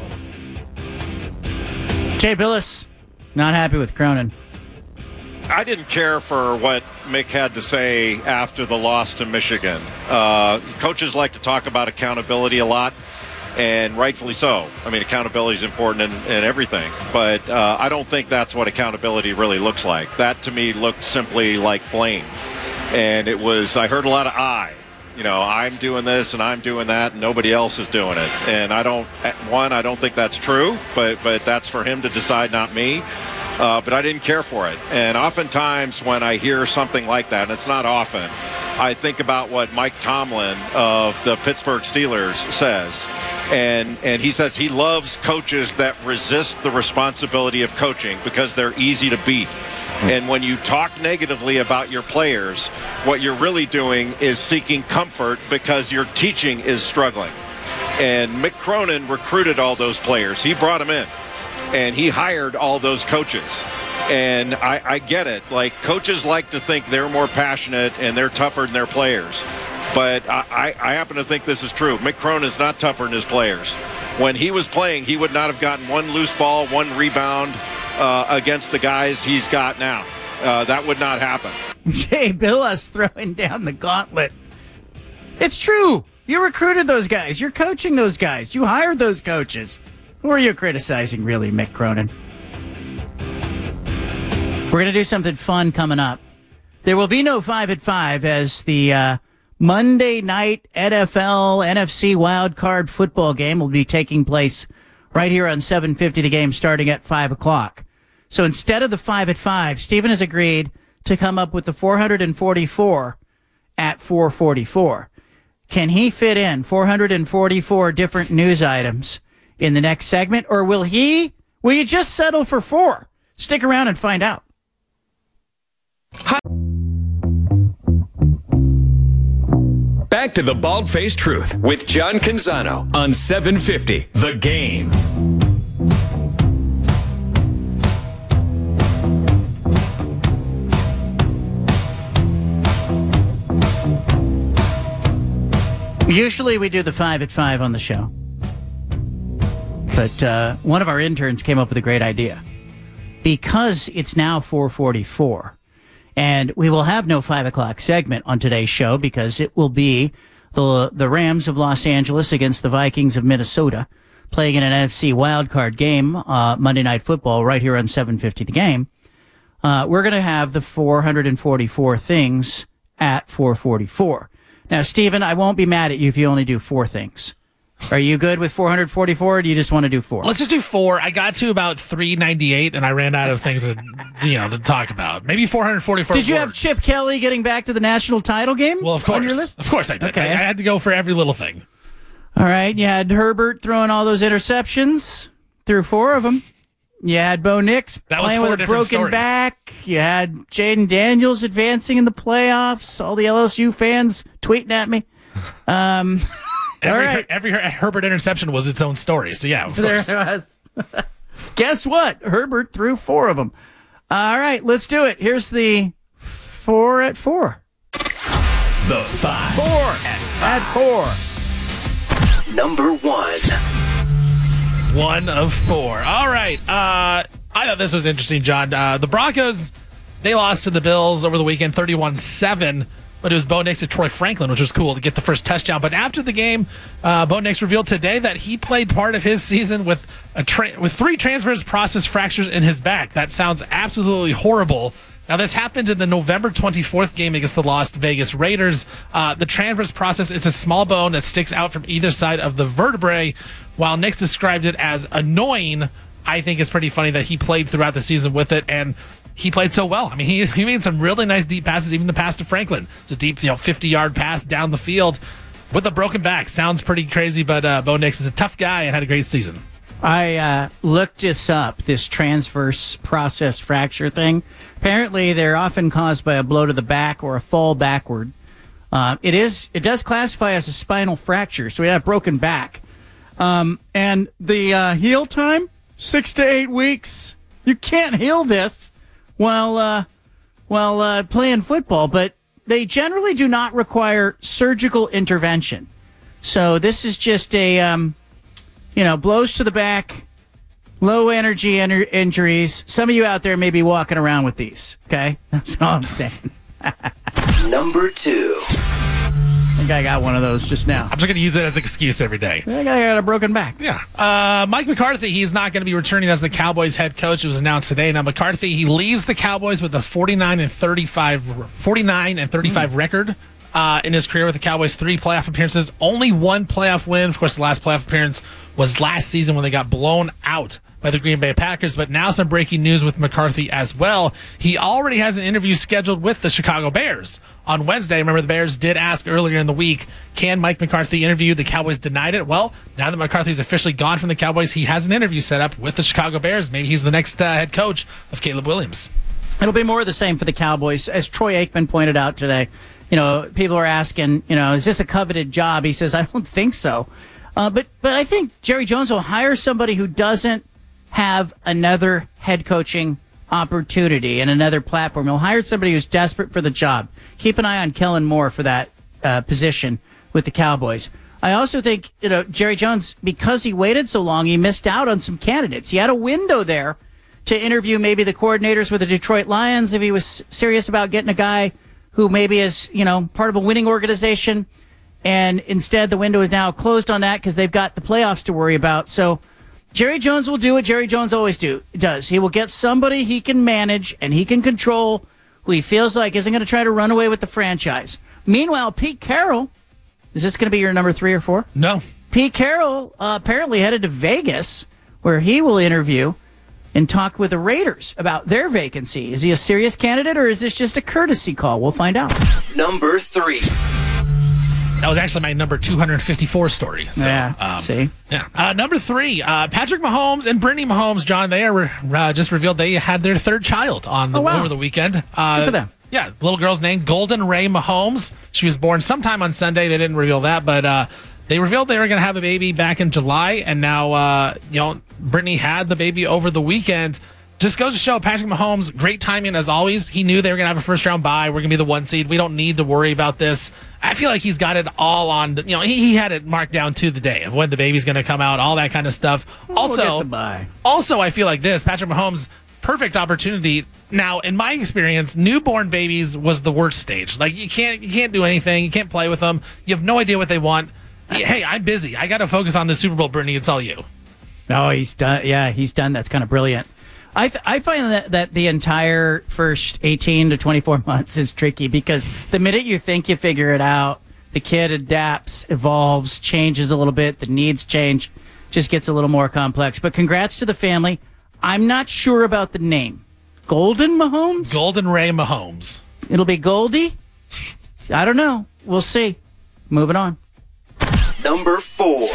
Jay Billis, not happy with Cronin. I didn't care for what Mick had to say after the loss to Michigan. Uh, coaches like to talk about accountability a lot, and rightfully so. I mean, accountability is important in, in everything, but uh, I don't think that's what accountability really looks like. That, to me, looked simply like blame. And it was, I heard a lot of I. You know, I'm doing this and I'm doing that and nobody else is doing it. And I don't, one, I don't think that's true, but, but that's for him to decide, not me. Uh, but I didn't care for it. And oftentimes when I hear something like that, and it's not often, I think about what Mike Tomlin of the Pittsburgh Steelers says. And and he says he loves coaches that resist the responsibility of coaching because they're easy to beat. And when you talk negatively about your players, what you're really doing is seeking comfort because your teaching is struggling. And Mick Cronin recruited all those players. He brought them in. And he hired all those coaches. And I, I get it. Like, coaches like to think they're more passionate and they're tougher than their players. But I, I happen to think this is true. Mick Cronin is not tougher than his players. When he was playing, he would not have gotten one loose ball, one rebound uh, against the guys he's got now. Uh, that would not happen. Jay Billis throwing down the gauntlet. It's true. You recruited those guys. You're coaching those guys. You hired those coaches. Who are you criticizing, really, Mick Cronin? We're going to do something fun coming up. There will be no five at five as the uh, Monday night N F L, N F C wildcard football game will be taking place right here on seven fifty, the game starting at five o'clock. So instead of the five at five, Stephen has agreed to come up with the four forty-four at four forty-four. Can he fit in four forty-four different news items in the next segment, or will he, will you just settle for four? Stick around and find out. Back to the Bald-Faced Truth with John Canzano on seven fifty, The Game. Usually we do the five at five on the show. But uh, one of our interns came up with a great idea. Because it's now four forty-four, and we will have no five o'clock segment on today's show because it will be the the Rams of Los Angeles against the Vikings of Minnesota playing in an N F C wildcard game, uh, Monday Night Football, right here on seven fifty The Game. Uh, we're going to have the four forty-four things at four forty-four. Now, Stephen, I won't be mad at you if you only do four things. Are you good with four forty-four, or do you just want to do four? Let's just do four. I got to about three ninety-eight, and I ran out of things to, you know, to talk about. Maybe four forty-four. Did you words. have Chip Kelly getting back to the national title game? Well, of course. On your list? Of course I did. Okay. I, I had to go for every little thing. All right. You had Herbert throwing all those interceptions, threw four of them. You had Bo Nix That was playing four with a different broken stories. back. You had Jaden Daniels advancing in the playoffs. All the L S U fans tweeting at me. Um... Every, All right. every Herbert interception was its own story. So, yeah, of There course. it was. Guess what? Herbert threw four of them. All right, let's do it. Here's the four at four. The five. Four at five. At four. Number one. One of four. All right. Uh, I thought this was interesting, John. Uh, the Broncos, they lost to the Bills over the weekend, thirty-one seven. But it was Bo Nix and Troy Franklin, which was cool to get the first touchdown. But after the game, uh, Bo Nix revealed today that he played part of his season with a tra- with three transverse process fractures in his back. That sounds absolutely horrible. Now, this happened in the November twenty-fourth game against the Las Vegas Raiders. Uh, the transverse process, it's a small bone that sticks out from either side of the vertebrae. While Nix described it as annoying, I think it's pretty funny that he played throughout the season with it, and he played so well. I mean, he, he made some really nice deep passes, even the pass to Franklin. It's a deep, you know, fifty-yard pass down the field with a broken back. Sounds pretty crazy, but uh, Bo Nix is a tough guy and had a great season. I uh, looked this up, this transverse process fracture thing. Apparently, they're often caused by a blow to the back or a fall backward. Uh, it is. It does classify as a spinal fracture, so he had a broken back. Um, and the uh, heal time, six to eight weeks. You can't heal this while uh, while uh, playing football, but they generally do not require surgical intervention. So this is just a, um, you know, blows to the back, low energy ener- injuries. Some of you out there may be walking around with these. Okay, that's all I'm saying. Number two. I think I got one of those just now. I'm just going to use it as an excuse every day. I got a broken back. Yeah. Uh, Mike McCarthy, he's not going to be returning as the Cowboys head coach. It was announced today. Now, McCarthy, he leaves the Cowboys with a forty-nine and thirty-five, forty-nine and thirty-five mm. record uh, in his career with the Cowboys. Three playoff appearances, only one playoff win. Of course, the last playoff appearance was last season when they got blown out by the Green Bay Packers. But now some breaking news with McCarthy as well. He already has an interview scheduled with the Chicago Bears on Wednesday. Remember, the Bears did ask earlier in the week, can Mike McCarthy interview? The Cowboys denied it. Well, now that McCarthy's officially gone from the Cowboys, he has an interview set up with the Chicago Bears. Maybe he's the next uh, head coach of Caleb Williams. It'll be more of the same for the Cowboys. As Troy Aikman pointed out today, you know, people are asking, you know, is this a coveted job? He says, I don't think so. Uh, but, but I think Jerry Jones will hire somebody who doesn't have another head coaching opportunity and another platform. He'll hire somebody who's desperate for the job. Keep an eye on Kellen Moore for that uh, position with the Cowboys. I also think, you know, Jerry Jones, because he waited so long, he missed out on some candidates. He had a window there to interview maybe the coordinators with the Detroit Lions if he was serious about getting a guy who maybe is, you know, part of a winning organization. And instead, the window is now closed on that because they've got the playoffs to worry about. So Jerry Jones will do what Jerry Jones always do does. He will get somebody he can manage and he can control, who he feels like isn't going to try to run away with the franchise. Meanwhile, Pete Carroll, is this going to be your number three or four? No. Pete Carroll uh, apparently headed to Vegas, where he will interview and talk with the Raiders about their vacancy. Is he a serious candidate, or is this just a courtesy call? We'll find out. Number three. That was actually my number two hundred fifty-four story. So, yeah, um, see? Yeah. Uh, number three, uh, Patrick Mahomes and Brittany Mahomes, John, they are uh, just revealed they had their third child on the, oh, wow. over the weekend. Uh, Good for them. Yeah, little girl's name, Golden Ray Mahomes. She was born sometime on Sunday. They didn't reveal that, but uh, they revealed they were going to have a baby back in July, and now, uh, you know, Brittany had the baby over the weekend. Just goes to show Patrick Mahomes, great timing as always. He knew they were going to have a first round bye. We're going to be the one seed. We don't need to worry about this. I feel like he's got it all on, you know, he, he had it marked down to the day of when the baby's going to come out, all that kind of stuff. We'll also, get the bye. also, I feel like this, Patrick Mahomes, perfect opportunity. Now, in my experience, newborn babies was the worst stage. Like, you can't, you can't do anything. You can't play with them. You have no idea what they want. Hey, I'm busy. I got to focus on the Super Bowl, Brittany. It's all you. No, he's done. Yeah, he's done. That's kind of brilliant. I th- I find that, that the entire first eighteen to twenty-four months is tricky because the minute you think you figure it out, the kid adapts, evolves, changes a little bit, the needs change, just gets a little more complex. But congrats to the family. I'm not sure about the name. Golden Mahomes? Golden Ray Mahomes. It'll be Goldie? I don't know. We'll see. Moving on. Number four.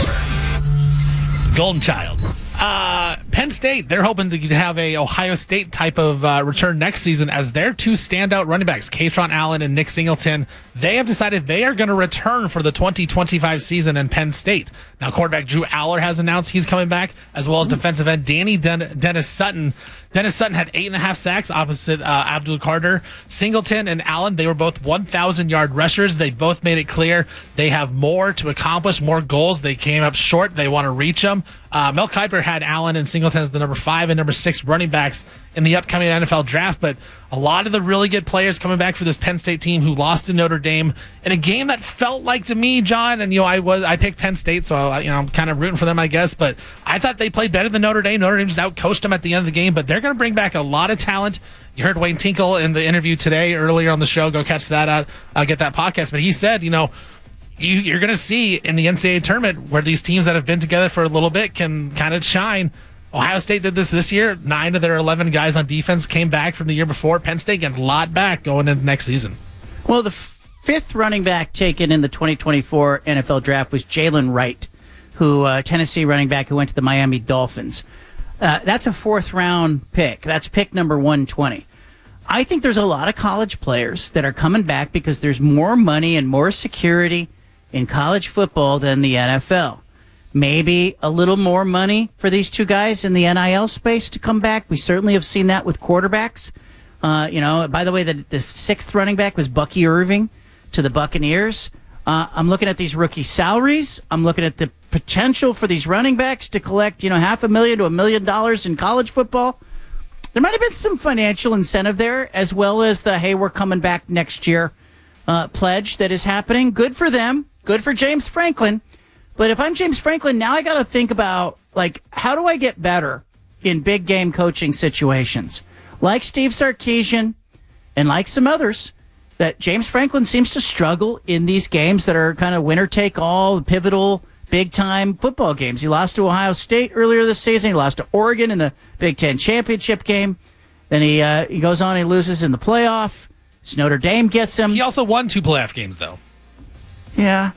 Golden Child. Uh, Penn State, they're hoping to have a Ohio State type of uh, return next season as their two standout running backs, Katron Allen and Nick Singleton. They have decided they are going to return for the twenty twenty-five season in Penn State. Now, quarterback Drew Aller has announced he's coming back, as well as defensive end Danny Den- Dennis Sutton. Dennis Sutton had eight and a half sacks opposite uh, Abdul Carter. Singleton and Allen, they were both one thousand yard rushers. They both made it clear they have more to accomplish, more goals. They came up short. They want to reach them. Uh, Mel Kiper had Allen and Singleton as the number five and number six running backs in the upcoming N F L draft, but a lot of the really good players coming back for this Penn State team who lost to Notre Dame in a game that felt like, to me, John, and you know, I was I picked Penn State, so I, you know, I'm kind of rooting for them, I guess, but I thought they played better than Notre Dame. Notre Dame just outcoached them at the end of the game, but they're going to bring back a lot of talent. You heard Wayne Tinkle in the interview today earlier on the show. Go catch that out, uh, get that podcast. But he said, you know, you, you're going to see in the N C double A tournament where these teams that have been together for a little bit can kind of shine. Ohio State did this this year. Nine of their eleven guys on defense came back from the year before. Penn State getting a lot back going into next season. Well, the f- fifth running back taken in the twenty twenty-four N F L draft was Jalen Wright, who uh, Tennessee running back who went to the Miami Dolphins. Uh, that's a fourth round pick. That's pick number one twenty. I think there's a lot of college players that are coming back because there's more money and more security in college football than the N F L. Maybe a little more money for these two guys in the N I L space to come back. We certainly have seen that with quarterbacks. Uh, you know, by the way, the, the sixth running back was Bucky Irving to the Buccaneers. Uh, I'm looking at these rookie salaries. I'm looking at the potential for these running backs to collect, you know, half a million to a million dollars in college football. There might have been some financial incentive there, as well as the, hey, we're coming back next year uh, pledge that is happening. Good for them. Good for James Franklin. But if I'm James Franklin, now I got to think about, like, how do I get better in big game coaching situations? Like Steve Sarkisian and like some others, that James Franklin seems to struggle in these games that are kind of winner-take-all, pivotal, big-time football games. He lost to Ohio State earlier this season. He lost to Oregon in the Big Ten championship game. Then he uh, he goes on and he loses in the playoff. So Notre Dame gets him. He also won two playoff games, though. Yeah.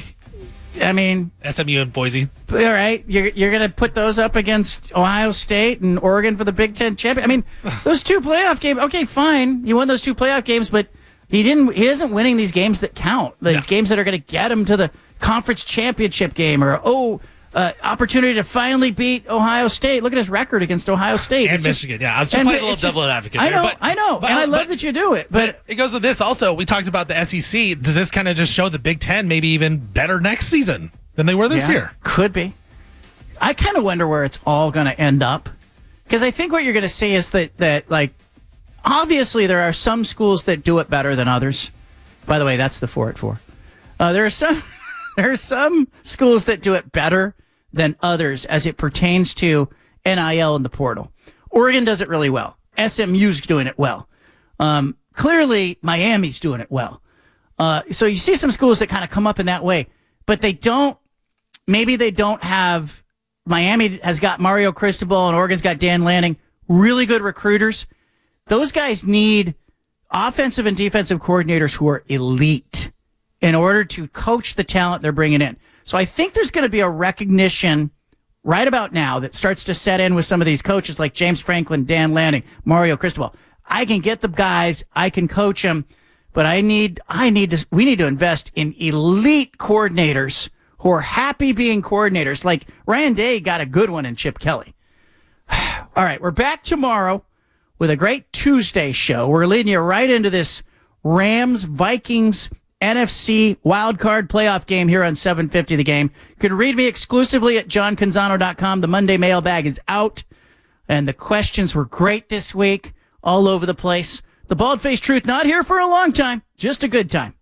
I mean, S M U and Boise. All right, you're you're going to put those up against Ohio State and Oregon for the Big Ten champion. I mean, those two playoff games. Okay, fine, you won those two playoff games, but he didn't. He isn't winning these games that count. These no. games that are going to get him to the conference championship game, or oh, uh, opportunity to finally beat Ohio State. Look at his record against Ohio State and it's Michigan. Just, yeah, I was just playing a little just, double advocate. I know, there, but, I know, but, and I love but, that you do it. But, but it goes with this also. We talked about the S E C. Does this kind of just show the Big Ten maybe even better next season than they were this yeah, year? Could be. I kind of wonder where it's all going to end up, because I think what you're going to see is that that like obviously there are some schools that do it better than others. By the way, that's the four at four. Uh, there are some there are some schools that do it better than others as it pertains to N I L and the portal. Oregon does it really well. S M U's doing it well. Um, clearly, Miami's doing it well. Uh, so you see some schools that kind of come up in that way, but they don't. Maybe they don't have. Miami has got Mario Cristobal and Oregon's got Dan Lanning. Really good recruiters. Those guys need offensive and defensive coordinators who are elite in order to coach the talent they're bringing in. So I think there's going to be a recognition right about now that starts to set in with some of these coaches like James Franklin, Dan Lanning, Mario Cristobal. I can get the guys, I can coach them, but I need, I need to, we need to invest in elite coordinators who are happy being coordinators. Like Ryan Day got a good one in Chip Kelly. All right, we're back tomorrow with a great Tuesday show. We're leading you right into this Rams-Vikings N F C wildcard playoff game here on seven fifty The Game. You can read me exclusively at john canzano dot com. The Monday mailbag is out, and the questions were great this week, all over the place. The Bald-Faced Truth not here for a long time, just a good time.